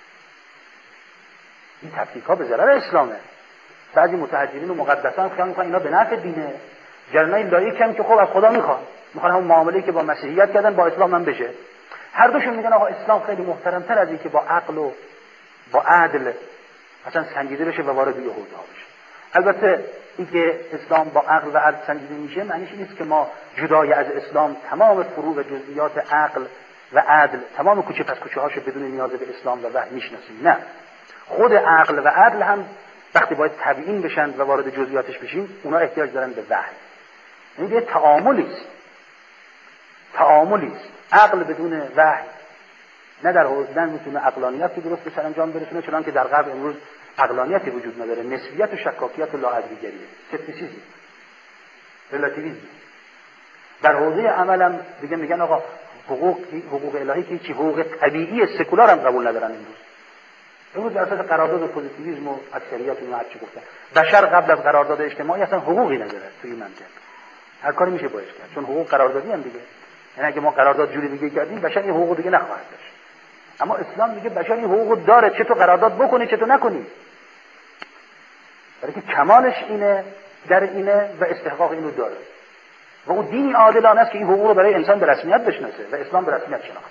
این تفکیک ها به ضرر اسلامه. بعضی متحجرین و مقدسان خیال میکنن اینا به نفع دینه. جرنای لایک هم که خب از خدا میخوان، میخوان همون معامله‌ای که با مسیحیت کردن با اسلام هم بشه. هر دوشون میگن آقا اسلام خیلی محترم‌تر از این که با عقل و با عدل اصلا سنجیده بشه و وارد این حوزه ها بشه. البته اینکه اسلام با عقل و عدل سنجیده میشه معنیش نیست که ما جدای از اسلام تمام فروع و جزئیات عقل و عدل، تمام کوچه پس کوچه هاشو بدون نیاز به اسلام و وحی میشناسیم. نه، خود عقل و عدل هم وقتی باید تبیین بشن و وارد جزئیاتش بشیم، اونا احتیاج دارن به وحی. این یه تعاملی است، تعاملی است. عقل بدون وحی نه در حوزه میتونه عقلانیت درست به سرانجام برسونه، چون که در غرب امروز عقلانیتی وجود نداره، نسبیت و شکاکیت و لاحضریه، سکتیسیسم، ریلاتیویسم. در حوزه عملم دیگه میگن آقا حقوق حقوق الهی که چی، حقوق طبیعی سکولار هم قبول ندارن امروز. امروز در اساس قرارداد و پوزیتیویسم و اکثریت اون هر چی گفتن، بشر قبل از قرارداد اجتماعی اصلا حقوقی نداره توی منطق. هر کاری میشه باش کرد چون حقوق قراردادی هم دیگه. یعنی اگه ما قرارداد جوری دیگه کردیم بشر این حقوق دیگه نخواهد داشت. اما اسلام میگه بشر این حقوق داره، چه تو قرارداد بکنی چه تو نکنی. برای که کمالش اینه، در اینه و استحقاق اینو داره. و اون دینی عادلانه است که این حقوق رو برای انسان به رسمیت بشناسه و اسلام به رسمیت شناخت.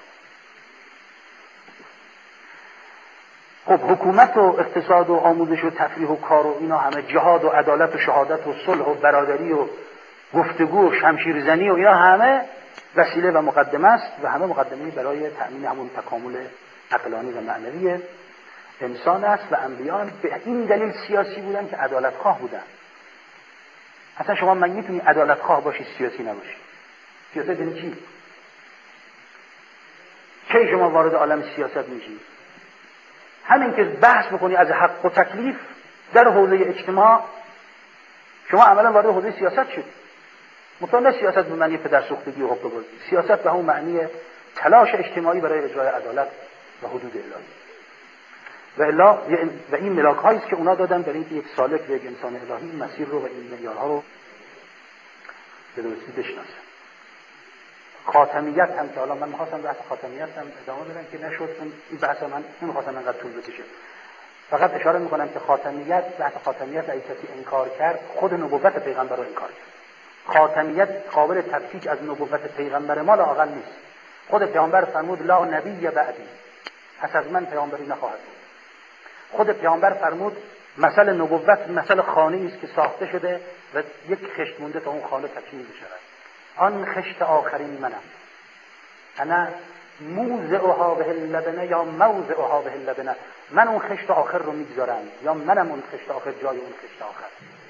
خب حکومت و اقتصاد و آموزش و تفریح و کار و اینا همه، جهاد و عدالت و شهادت و صلح و برادری و گفتگو و شمشیرزنی و اینا همه وسیله و مقدمه است و همه مقدمه برای تأمین همون تکامل عقلانی و معنوی انسان است. و انبیاء به این دلیل سیاسی بودن که عدالت خواه بودن. اصلا شما من میتونی عدالت خواه باشی سیاسی نباشی؟ سیاست یعنی چی؟ کی شما وارد عالم سیاست میشی؟ همین که بحث بکنی از حق و تکلیف در حوزه اجتماع، شما عملا وارد حوزه سیاست شد. مطمئن سیاست به معنی پدرسوختگی و حقوق بازی، سیاست به همون معنی تلاش اجتماعی برای اجرای عدالت و حدود الهی. و الا و این ملاک هایی است که اونا دادن برای اینکه یک سالک و یک انسان الهی این مسیر رو و این معیارها رو به درستی بشناسه. خاتمیت هم که حالا من می‌خواستم بحث خاتمیت هم ادامه بدم که نشد، چون این بحث من نمی‌خواستم انقدر طول بکشه. فقط اشاره می‌کنم که خاتمیت، بحث خاتمیت اگه کسی انکار کرد خود نبوت پیغمبر رو انکار کرد. خاتمیت قابل تفکیک از نبوت پیغمبر ما لااقل نیست. خود پیامبر فرمود لا نبی بعدی، پس از من پیامبری نخواهد بود. خود پیامبر فرمود مثل نبوت مثل خانه‌ای است که ساخته شده و یک خشت مونده تا اون خانه تکمیل بشه. آن خشت آخرین منم، انا موضعها به اللبنه یا موضعها به اللبنه، من اون خشت آخر رو میگذارم یا منم اون خشت آخر جای اون خشت آخر.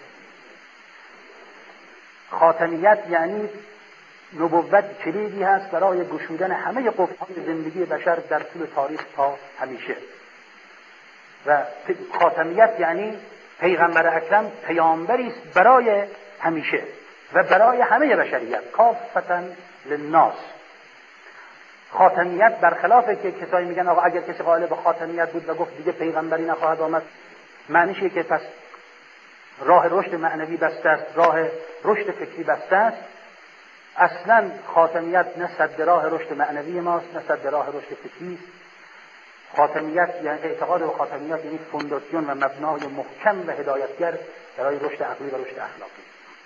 خاتمیت یعنی نبوت کلیدی هست برای گشودن همه قفل‌های زندگی بشر در طول تاریخ تا همیشه. و خاتمیت یعنی پیغمبر اکرم پیامبری است برای همیشه و برای همه بشریت، کافة للناس. خاتمیت برخلافه که کسایی میگن آقا اگر کسی قائل به خاتمیت بود و گفت دیگه پیغمبری نخواهد آمد، معنیشه که پس راه رشد معنوی بسته است، راه رشد فکری بسته است. اصلا خاتمیت نه صد راه رشد معنوی ماست نه صد راه رشد فکری است. خاتمیت یعنی اعتقاد به خاتمیت یعنی فونداسیون و مبنای محکم و هدایتگر برای رشد عقلی و رشد اخلاقی.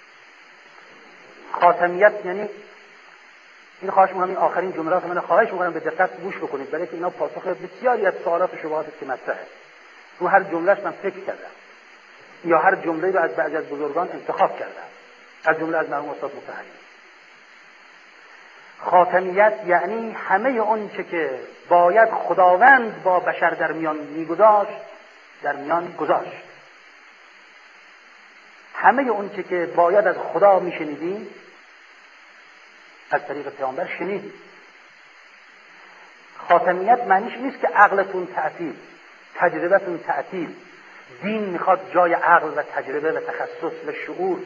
خاتمیت یعنی این خواهش می‌کنم این آخرین جملات من خواهش می‌کنم به دقت گوش بکنید، برای که اینا پاسخ بسیاری از سوالات و شبهاتی که مطرحه. رو هر جملهش من فکر کردم یا هر جمله رو از بعضی از بزرگان انتخاب کردم، از جمله از مرحوم استاد مطهری. خاتمیت یعنی همه اون چه که باید خداوند با بشر در میان میگذاشت در میان گذاشت. همه اون چه که باید از خدا میشنیدیم از طریق پیامبر شنیدیم. خاتمیت معنیش نیست که عقلتون تعطیل، تجربتون تعطیل. دین میخواد جای عقل و تجربه و تخصص و شعور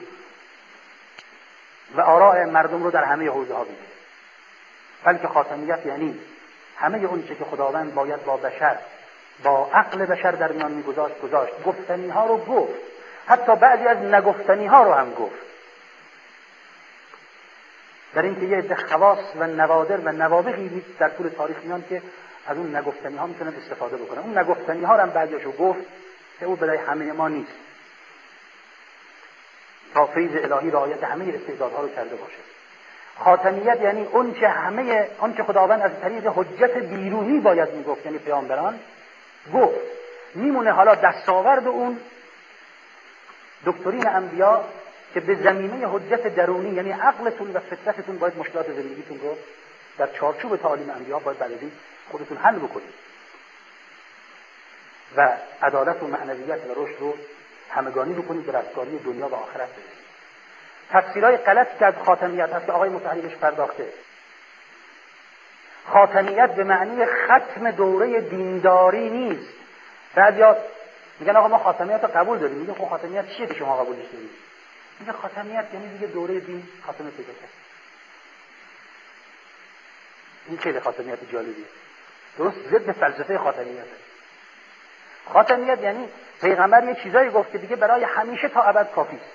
و آراء مردم رو در همه حوزه ها بگیره. بلکه خاتمیت یعنی همه اون چه که خداوند باید با بشر، با عقل بشر در میان میگذاشت گذاشت. گفتنی ها رو گفت، حتی بعضی از نگفتنی ها رو هم گفت. در این که یه عده خواص و نوادر و نوابغی در طول تاریخ میان که از اون نگفتنی ها میتونن استفاده بکنن. اون نگفتنی ها رو هم بعضیاشو گفت که اون برای همه ما نیست، تا فیض الهی رعایت همه استعدادها رو کرده باشه. خاتمیت یعنی اون چه همه اون چه خداوند از طریق حجت بیرونی باید میگفت، یعنی پیامبران گفت. میمونه حالا دستاورد اون دکترین انبیا که به زمینه حجت درونی، یعنی عقلتون و فطرتتون باید مشکلات زندگیتون رو در چارچوب تعالیم انبیا باید بعدی خودتون حل بکنید و عدالت و معنویت و رشد رو همگانی بکنید، به رستگاری دنیا و آخرت برسید. تفسیرهای غلطی که از خاتمیت هست که آقای مطهری بهش پرداخته. خاتمیت به معنی ختم دوره دینداری نیست. بعضیا میگن آقا ما خاتمیت رو قبول داریم. میگه خب خاتمیت چیه که شما قبولش دارید؟ میگه خاتمیت یعنی دیگه دوره دین خاتمه پیدا کرد. این خیلی خاتمیت جالبیه. درست ضد فلسفه خاتمیت. خاتمیت یعنی پیغمبر یه چیزایی گفت که دیگه برای همیشه تا ابد کافی است.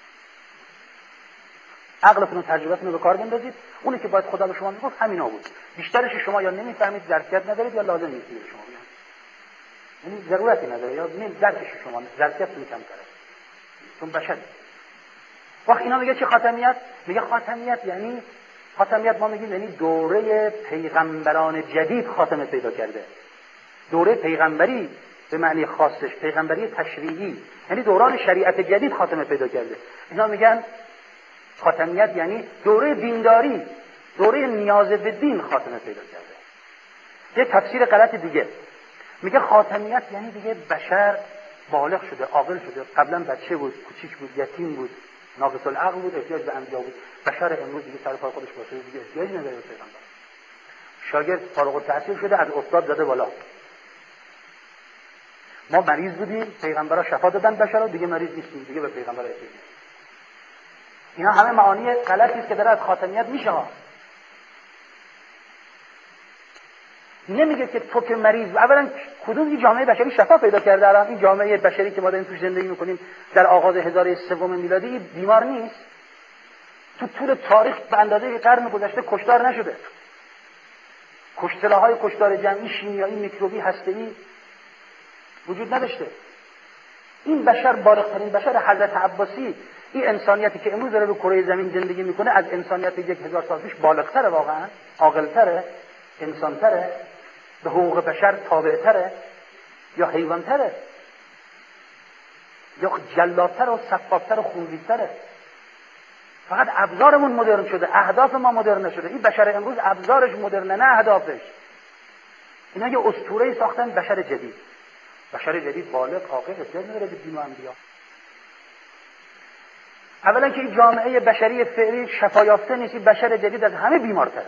عقلتون و تجربتون رو به کار بندازید. اونی که باید خدا به شما میگفت همینا بود. بیشترش شما یا نمیفهمید، ظرفیت ندارید، یا لازم نیست به شما بگم. یعنی ضرورتی نداره، یا نمی درکش شما ظرفیتتون کم کرده. چون بشر. وقت اینا میگه چه خاتمیت؟ میگه خاتمیت یعنی خاتمیت ما میگیم یعنی دوره پیغمبران جدید خاتمه پیدا کرده. دوره پیغمبری به معنی خاصش پیغمبری تشریعی، یعنی دوران شریعت جدید خاتمه پیدا کرده. اینا میگن خاتمیت یعنی دوره دینداری، دوره نیاز به دین خاتمه پیدا کرده. یک تفسیر غلط دیگه میگه خاتمیت یعنی دیگه بشر بالغ شده، عاقل شده. قبلا بچه بود، کوچیک بود، یتیم بود، ناقص العقل بود، احتیاج به انبیا بود. بشر امروز دیگه سر پای خودش باشه، دیگه احتیاجی نداره به پیغمبر. شاگرد فارغ التحصیل شده، از استاد زده بالا. ما مریض بودیم، پیغمبرها شفا دادن بشر رو، دیگه مریض نیستیم، دیگه به پیغمبر احتیاج نیست. اینا همه معانی غلطی است که داره از خاتمیت میشه. نمیگه که تو که مریض، اولا کدوم این جامعه بشری شفا پیدا کرده؟ الان این جامعه بشری که ما داریم توش زندگی میکنیم در آغاز هزاره سوم میلادی بیمار نیست؟ تو طول تاریخ به اندازه قرن گذشته کشتار نشده. کشتارهای کشتار جمعی، شیمیایی، میکروبی، هسته‌ای وجود نداشته. این بشر بالغترین بشر حضرت عباسی، این انسانیتی که امروز داره رو کره زمین زندگی میکنه از انسانیت یک هزار سال پیش بالغتره، واقعا عاقل‌تره، انسان‌تره، به حقوق بشر تابع‌تره، یا حیوان‌تره، یا جلادتره و سفاک‌تره و خونریزتره. فقط ابزارمون مدرن شده، اهداف ما مدرن نشده. این بشر امروز ابزارش مدرنه، نه اهدافش. اینا یه اسطوره‌ای ساختن، بشر جدید. بشر جدید بالغ، عاقل، احتیاج نداره به دین و انبیا. اولا که این جامعه بشری فعلی شفا یافته نیست، بشر جدید از همه بیمارتره.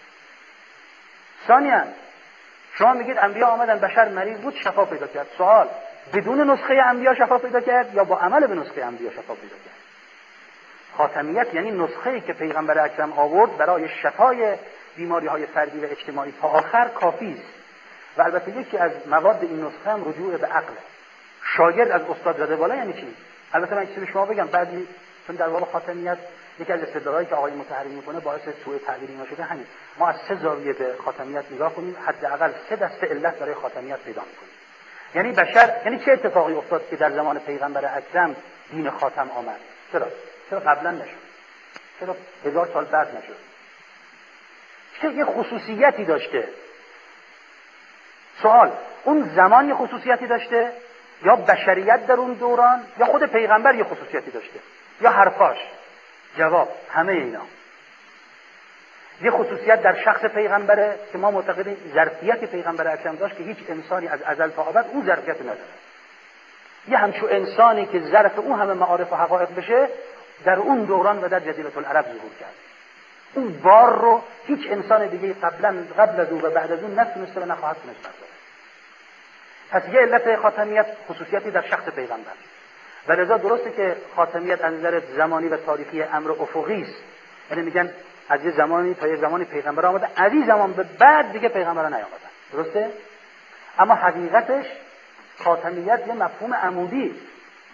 ثانیاً شما میگید انبیا آمدن، بشر مریض بود، شفا پیدا کرد. سوال، بدون نسخه انبیا شفا پیدا کرد یا با عمل به نسخه انبیا شفا پیدا کرد؟ خاتمیت یعنی نسخه‌ای که پیغمبر اکرم آورد برای شفای بیماری‌های فردی و اجتماعی تا آخر کافی است. و البته یکی از مواد این نسخه هم رجوع به عقل. شاگرد از استاد زده بالا یعنی چی؟ البته من چیزی شما بگم، بعدی چون در واقع خاتمیت یکی از استدلالایی که آقای مطهری میکنه باعث سوء تعبیر اینا شده همین. ما از سه زاویه به خاتمیت نگاه کنیم، حداقل سه دسته علت برای خاتمیت پیدا میکنیم. یعنی بشر، یعنی چه اتفاقی افتاد که در زمان پیغمبر اکرم دین خاتم آمد؟ چرا؟ چرا قبلا نشد؟ چرا هزار سال بعد نشد؟ چه یه خصوصیتی داشته؟ سوال، اون زمان یه خصوصیتی داشته؟ یا بشریت در اون دوران؟ یا خود پیغمبر یه خصوصیتی داشته؟ یا حرفاش؟ جواب، همه اینا. یه خصوصیت در شخص پیغمبره که ما معتقدیم ظرفیت پیغمبر اکرم داشت که هیچ انسانی از ازل تا ابد اون ظرفیت نداره. یه همچون انسانی که ظرف اون همه معارف و حقایق بشه در اون دوران و در جزیره العرب ظهور کرد. اون بار رو هیچ انسان دیگه قبلا قبل از اون و بعد از اون نتونسته و نخواهد تونست برداره. پس یه علت خاتمیت خصوصیتی در شخص پیغمبر. و لذا درسته که خاتمیت از نظر زمانی و تاریخی امر افقی است. یعنی میگن از یه زمانی تا یه زمانی پیغمبر آمده، از این زمان به بعد دیگه پیغمبرا نیامدن. درسته؟ اما حقیقتش خاتمیت یه مفهوم عمودی است.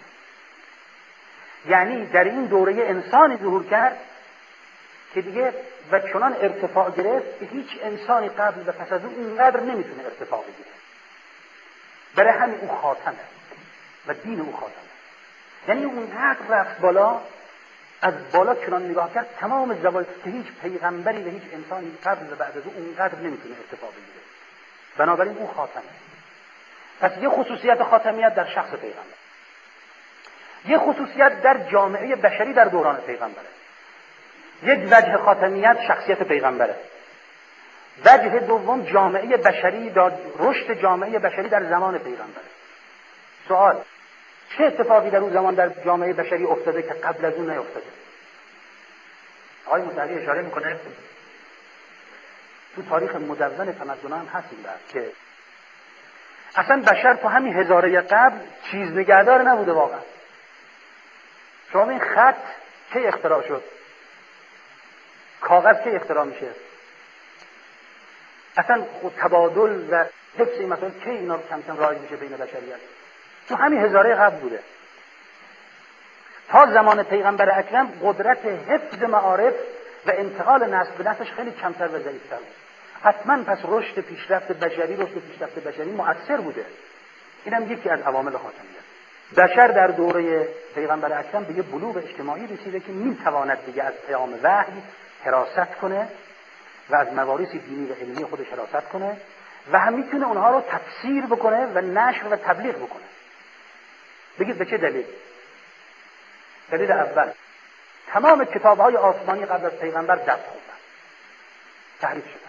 یعنی در این دوره انسانی ظهور کرد که دیگه و چنان ارتفاع گرفت که هیچ انسانی قبل و پس از اون اینقدر نمیتونه ارتفاع بگیره. برای همین او خاتمه و دین او خاتمه. یعنی اونقدر رفت بالا، از بالا چنان نگاه کرد تمام زوایای که هیچ پیغمبری و هیچ انسانی قبل و بعد از اون اونقدر نمیتونه ارتفاع بگیره. بنابراین او خاتمه. پس یه خصوصیت خاتمیت در شخص پیغمبر، یه خصوصیت در جامعه بشری در دوران پیغمبره. یک وجه خاتمیت شخصیت پیغمبره. وجه دوم جامعه بشری، رشد جامعه بشری در زمان پیغمبره. سوال، چه اتفاقی در اون زمان در جامعه بشری افتاده که قبل از اون نیفتاده؟ آقای مطهری اشاره میکنه تو تاریخ مدون تمدن هم هست این بحث که اصلا بشر تو همین هزاره قبل چیز نگهدار نبوده واقعا. شما این خط کی اختراع شد؟ کاغذ کی اختراع میشه؟ اصلا خود تبادل و حفظ این مسائل کی اینا کم کم رایج میشه بین بشریت؟ تو همین هزاره قبل بوده. تا زمان پیغمبر اکرم قدرت حفظ معارف و انتقال نسل به نسلش خیلی کمتر و ضعیف‌تر بود. حتما پس رشد پیشرفت بشری رشد پیشرفت بشری مؤثر بوده. اینم یکی از عوامل خاتمیت. بشر در دوره پیغمبر اکرم به یه بلوغ اجتماعی رسیده که میتواند دیگه از پیام وحی حراست کنه و از موارث دینی و علمی خودش حراست کنه و هم میتونه اونها رو تفسیر بکنه و نشر و تبلیغ بکنه. بگید به چه دلیل؟ دلیل اول، تمام کتاب‌های آسمانی قبل از پیغمبر دست خوردن، تحریف شدن.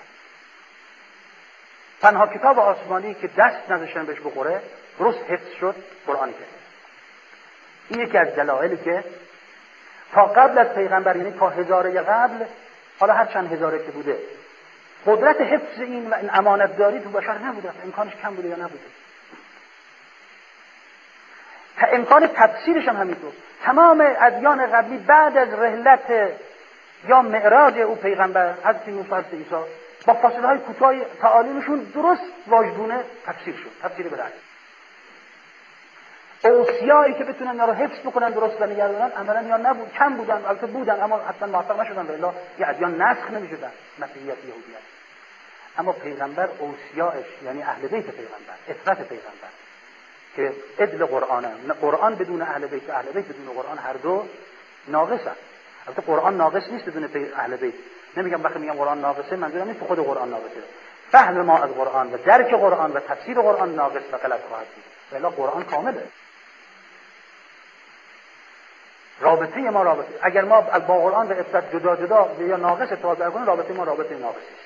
تنها کتاب آسمانی که دست نذاشتن بهش بخوره درست حفظ شد قرآن کریم. این یکی از دلایلی که تا قبل از پیغمبر، یعنی تا هزاره قبل، حالا هر چند هزاره که بوده، قدرت حفظ این و این امانتداری تو بشر نبوده. امکانش کم بوده یا نبوده. تا امکان تفسیرش هم همینطور. تمام ادیان قبلی بعد از رحلت یا معراج او پیغمبر حضرت موسی علیه عیسی با فاصله های کوتاه تعالیمشون درست واژگونه تفسیر شد، تفسیر به رأی. اوصیایی که بتونن اینا رو حفظ بکنن درست و نگهدارن عملا یا نبود، کم بودن، البته بودن اما حتما موفق نشدن، و الا یه ادیان نسخ نمی‌شدن، مسیحیت، یهودیت. اما پیغمبر اوصیاش، یعنی اهل بیت پیغمبر، عترت پیغمبر که عدل قرآنه، قرآن بدون اهل بیت، اهل بیت بدون قرآن، هر دو ناقصن. البته قرآن ناقص نیست بدون اهل بیت. نمیگم وقتی میگم قرآن ناقصه منظورم نیست خود قرآن ناقصه. فهم ما از قرآن و درک قرآن و تفسیر قرآن ناقص و غلط خواهد بود. الا قرآن کامله. رابطه ما رابطه، اگر ما با قرآن و عفت جدا جدا یا ناقص اتفاق کنیم، رابطه ما رابطه ناقصی است.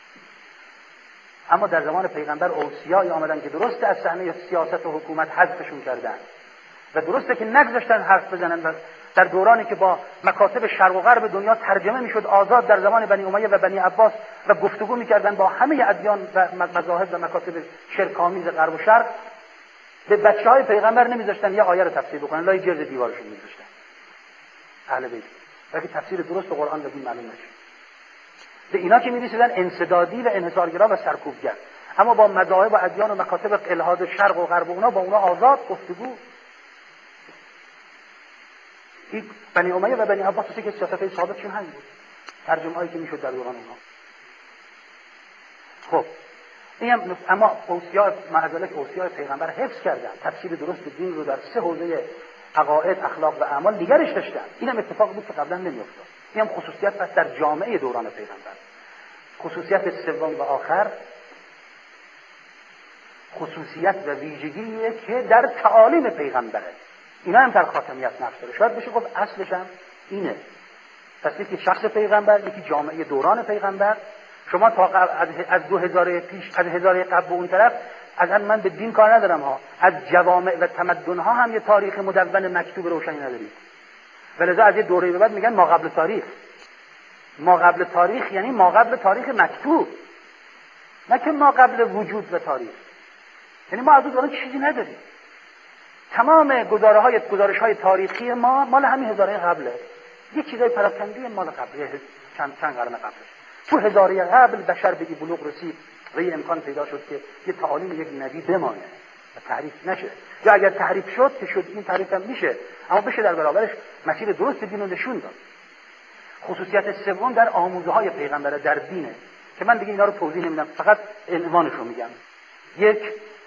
اما در زمان پیغمبر اوصیایی آمدن که درسته از صحنه سیاست و حکومت حذفشون کردن و درسته که نگذاشتن حرف بزنن و در دورانی که با مکاتب شرق و غرب دنیا ترجمه میشد آزاد در زمان بنی امیه و بنی عباس و گفتگو میکردن با همه ادیان و مذاهب و مکاتب شرک‌آمیز غرب و شرق، به بچهای پیغمبر نمیذاشتن یه آیه رو تفسیر بکنن، لای جرد دیوارشون میذاشتن. اهل بیت وقتی تفسیر درست قرآن و دین معلوم نشد. به اینا که می‌رسیدن انسدادی و انحصارگرا و سرکوبگر، اما با مذاهب و ادیان و مکاتب الحاد شرق و غرب و اونا با اونا آزاد گفتگو. این بنی امیه و بنی عباس که سیاست‌های ثابتشون همین بود، ترجمه‌هایی که میشد در دوران اونها. خب این هم اما اوصیا معذلت اوصیا پیغمبر حفظ کردن، تفسیر درست دین رو در سه حوزه عقاید، اخلاق و اعمال نگرش داشتن. اینم اتفاق بود که قبلا نمی‌افتاد. این هم خصوصیت پس در جامعه دوران پیغمبر. خصوصیت سوم و آخر، خصوصیت و ویژگیه که در تعالیم پیغمبره. اینا هم در خاتمیت نقش داره. شاید بشه گفت اصلش هم اینه. پس یکی شخص پیغمبر، یکی جامعه دوران پیغمبر. شما تا از دو هزاره پیش، از هزاره قبل به اون طرف، از من به دین کار ندارم ها، از جوامع و تمدن‌ها هم یه تاریخ مدون مکتوب روشنی ندارید. ولذا از یه دوره به بعد میگن ما قبل تاریخ. ما قبل تاریخ یعنی ما قبل تاریخ مکتوب، نه که ما قبل وجود و تاریخ. یعنی ما از اون دوران چیزی نداریم. تمام گزاره‌های گزارش‌های تاریخی ما مال همین هزاره قبله. یه چیزای پراکنده مال قبله، چند چند قرن قبله. تو هزاره قبل بشر به بلوغ رسید و یه امکان پیدا شد که یه تعالیم یک نبی بمانه و تعریف نشه، یا اگر تعریف شد که شد این تعریف هم میشه، اما بشه در برابرش مسیر درست دین رو نشون داد. خصوصیت سوم در آموزه‌های پیغمبر در دینه که من دیگه اینا رو توضیح نمیدم، فقط عنوانش رو میگم. یک،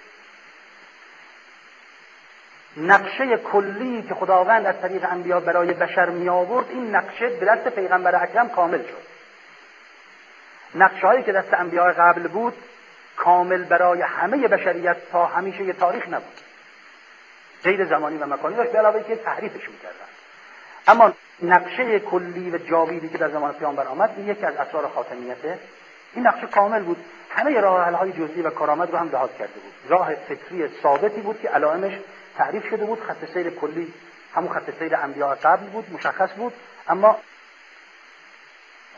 نقشه کلی که خداوند از طریق انبیا برای بشر می آورد، این نقشه به دست پیغمبر اکرم کامل شد. نقشه‌هایی که دست انبیاء قبل بود کامل برای همه بشریت تا همیشه یه تاریخ نبود، قید زمانی و مکانی داشت، به علاوه که تحریفش می‌کردن. اما نقشه کلی و جاویدی که در زمان پیامبر آمد، این یکی از اسرار خاتمیته. این نقشه کامل بود، همه راه حل‌های جزئی و کارآمد رو هم لحاظ کرده بود. راه فکری ثابتی بود که علائمش تعریف شده بود. خط سیر کلی همون خط سیر انبیاء قبل بود، مشخص بود. اما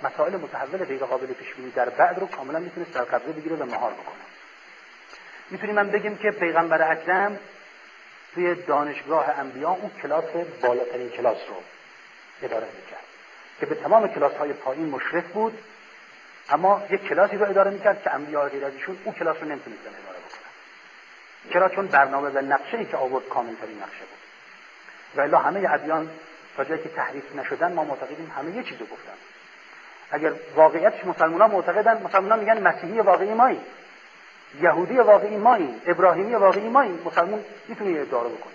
مسائل متحول غیر قابل پیش بینی در بعد رو کاملا میتونست در قبضه بگیره و مهار بکنه. میتونیم من بگیم که پیغمبر اکرم توی دانشگاه انبیا اون کلاس بالاترین کلاس رو اداره میکرد که به تمام کلاس های پایین مشرف بود، اما یک کلاسی رو اداره میکرد که انبیا غیر از ایشون اون کلاس رو نمیتونستن اداره بکنن. چرا؟ چون برنامه و نقشه‌ای که آورد کاملترین نقشه بود. و الا همه ادیان تا جایی که تحریف نشدن ما معتقدیم همه یه چیزو گفتن. اگر واقعیتش مسلمان‌ها معتقدن، مسلمان‌ها میگن مسیحی واقعی مایی، یهودی واقعی مایی، ابراهیمی واقعی مایی، مسلمان میتونه یه ادعا بکنه.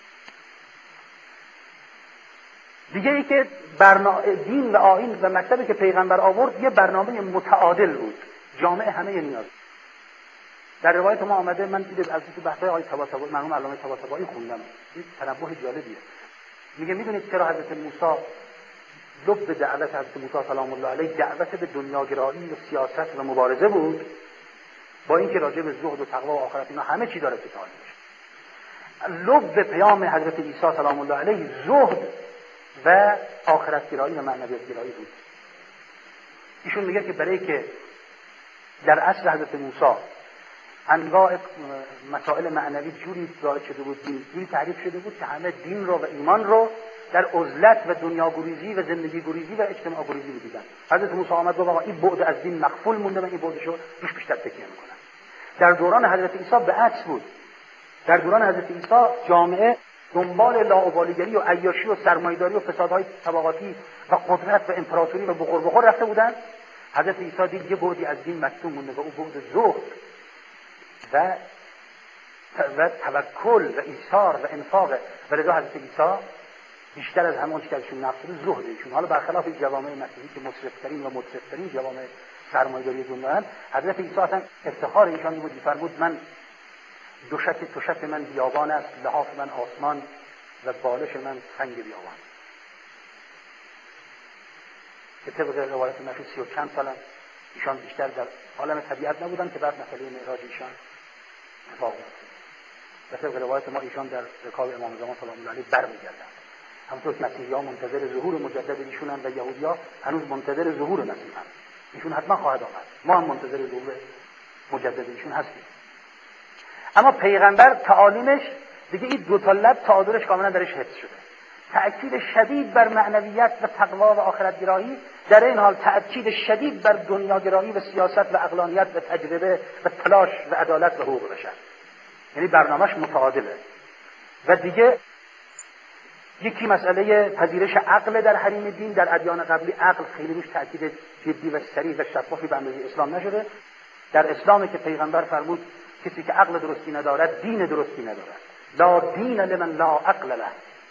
دیگه ای که برنامه دین و آیین و مکتبی که پیغمبر آورد یه برنامه متعادل بود، جامع همه نیاز. در روایت ما آمده، من دیدم از تو بحث‌های آقای طباطبایی مرحوم علامه طباطبایی خوندم، این تنبه جالبیه. میگه میدونید چرا حضرت موسی لب دعوت حضرت موسی سلام الله علیه دعوت به دنیاگرایی و سیاست و مبارزه بود، با اینکه راجع به زهد و تقوا و آخرت اینا همه چی داره که تعالیمش. لب پیام حضرت عیسی سلام الله علیه زهد و آخرت گرایی و معنویت گرایی بود. ایشون میگه که برای که در عصر حضرت موسی انواع مسائل معنوی جوری ظاهر شده بود، دین جوری تعریف شده بود که همه دین رو و ایمان رو در عزلت و دنیا گریزی و زندگی گریزی و اجتماع گریزی می‌دیدن. حضرت موسی آمد گفت آقا این بعد از دین مغفول مونده، من این بعدشو روش بیشتر تکیه می‌کنم. در دوران حضرت عیسی به عکس بود. در دوران حضرت عیسی جامعه دنبال لاابالیگری و عیاشی و سرمایه‌داری و فسادهای طبقاتی و قدرت و امپراتوری و بخور بخور رفته بودن. حضرت عیسی دید یه بعدی از دین مکتوم مونده و اون بعد زهد و و توکل و ایثار و انفاق. و لذا حضرت عیسی بیشتر از همون چیزی که ازشون نقل شده زهد ایشون، حالا برخلاف جوامع مسیحی که مصرف‌ترین و مترف‌ترین جوامع سرمایه‌داری دنیا هستند، حضرت عیسی اصلا افتخار ایشان بود، می‌فرمود من دوشک توشک من بیابان است، لحاف من آسمان و بالش من سنگ بیابان. که طبق روایت نشد سی و چند سالم ایشان بیشتر در عالم طبیعت نبودن که بعد مسئله معراج ایشان اتفاق افتاد. و طبق روایت ما ایشان در رکاب امام زمان سلام الله علیه برمیگردند. همونطور که مسیحی‌ها منتظر ظهور مجدد ایشون هم و یهودی‌ها هنوز منتظر ظهور مسیح هم. ایشون حتما خواهد آمد. ما هم منتظر ظهور مجدد ایشون هستیم. اما پیغمبر تعالیمش دیگه این دو تا لب تعادلش کاملا درش حفظ شده. تأکید شدید بر معنویت و تقوا و آخرتگرایی، در این حال تأکید شدید بر دنیاگرایی و سیاست و عقلانیت و تجربه و تلاش و عدالت و حقوق بشر. یعنی برنامه‌اش متعادله. و دیگه یکی مسئله پذیرش عقل در حریم دین. در ادیان قبلی عقل خیلی روش تأکید جدی و صریح و شفافی به اندازه اسلام نشده. در اسلام که پیغمبر فرمود کسی که عقل درستی ندارد دین درستی ندارد، لا دین لمن لا عقل له.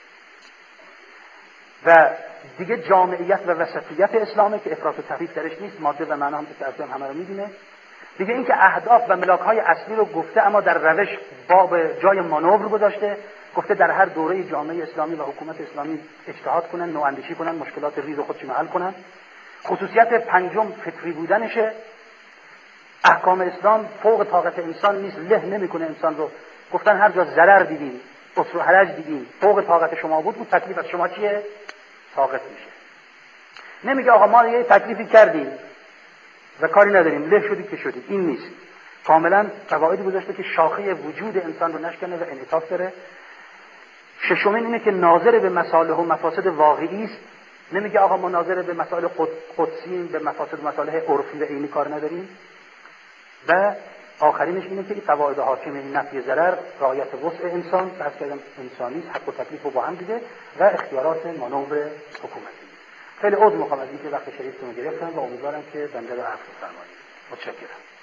و دیگه جامعیت و وسطیت اسلامه که افراط و تفریط درش نیست، ماده و معنا هم که همه رو میدونه. دیگه اینکه اهداف و ملاک‌های اصلی رو گفته، اما در روش باب جای مانور گذاشته. گفته در هر دوره جامعه اسلامی و حکومت اسلامی اجتهاد کنن، نواندیشی کنن، مشکلات ریز خودشون حل کنن. خصوصیت پنجم فطری بودنشه. احکام اسلام فوق طاقت انسان نیست، له نمیکنه انسان رو. گفتن هر جا ضرر دیدین، عسر و حرج دیدین، فوق طاقت شما بود، اون تکلیف از شما چیه؟ ساقط میشه. نمیگه آقا ما یه تکلیفی کردیم و کاری نداریم، له شدی که شدی. این نیست. کاملا قواعدی گذاشته که شاخه وجود انسان رو نشکنه و انعطاف داره. ششمین اینه که ناظر به مصالح و مفاسد واقعی است. نمیگه آقا ما ناظر به مسائل قدسی، به مفاسد و مصالح عرفی و عینی کار نداریم. و آخرینش اینه که این قواعد حاکم نفی ضرر، رعایت وسع انسان، بحث کردم انسانی حق و تکلیف رو با هم دیده و اختیارات مانور حکومتی. خیلی عذر میخوام از اینکه وقت شریفتون رو گرفتم و امیدوارم که بنده رو عفو فرمایید. متشکرم.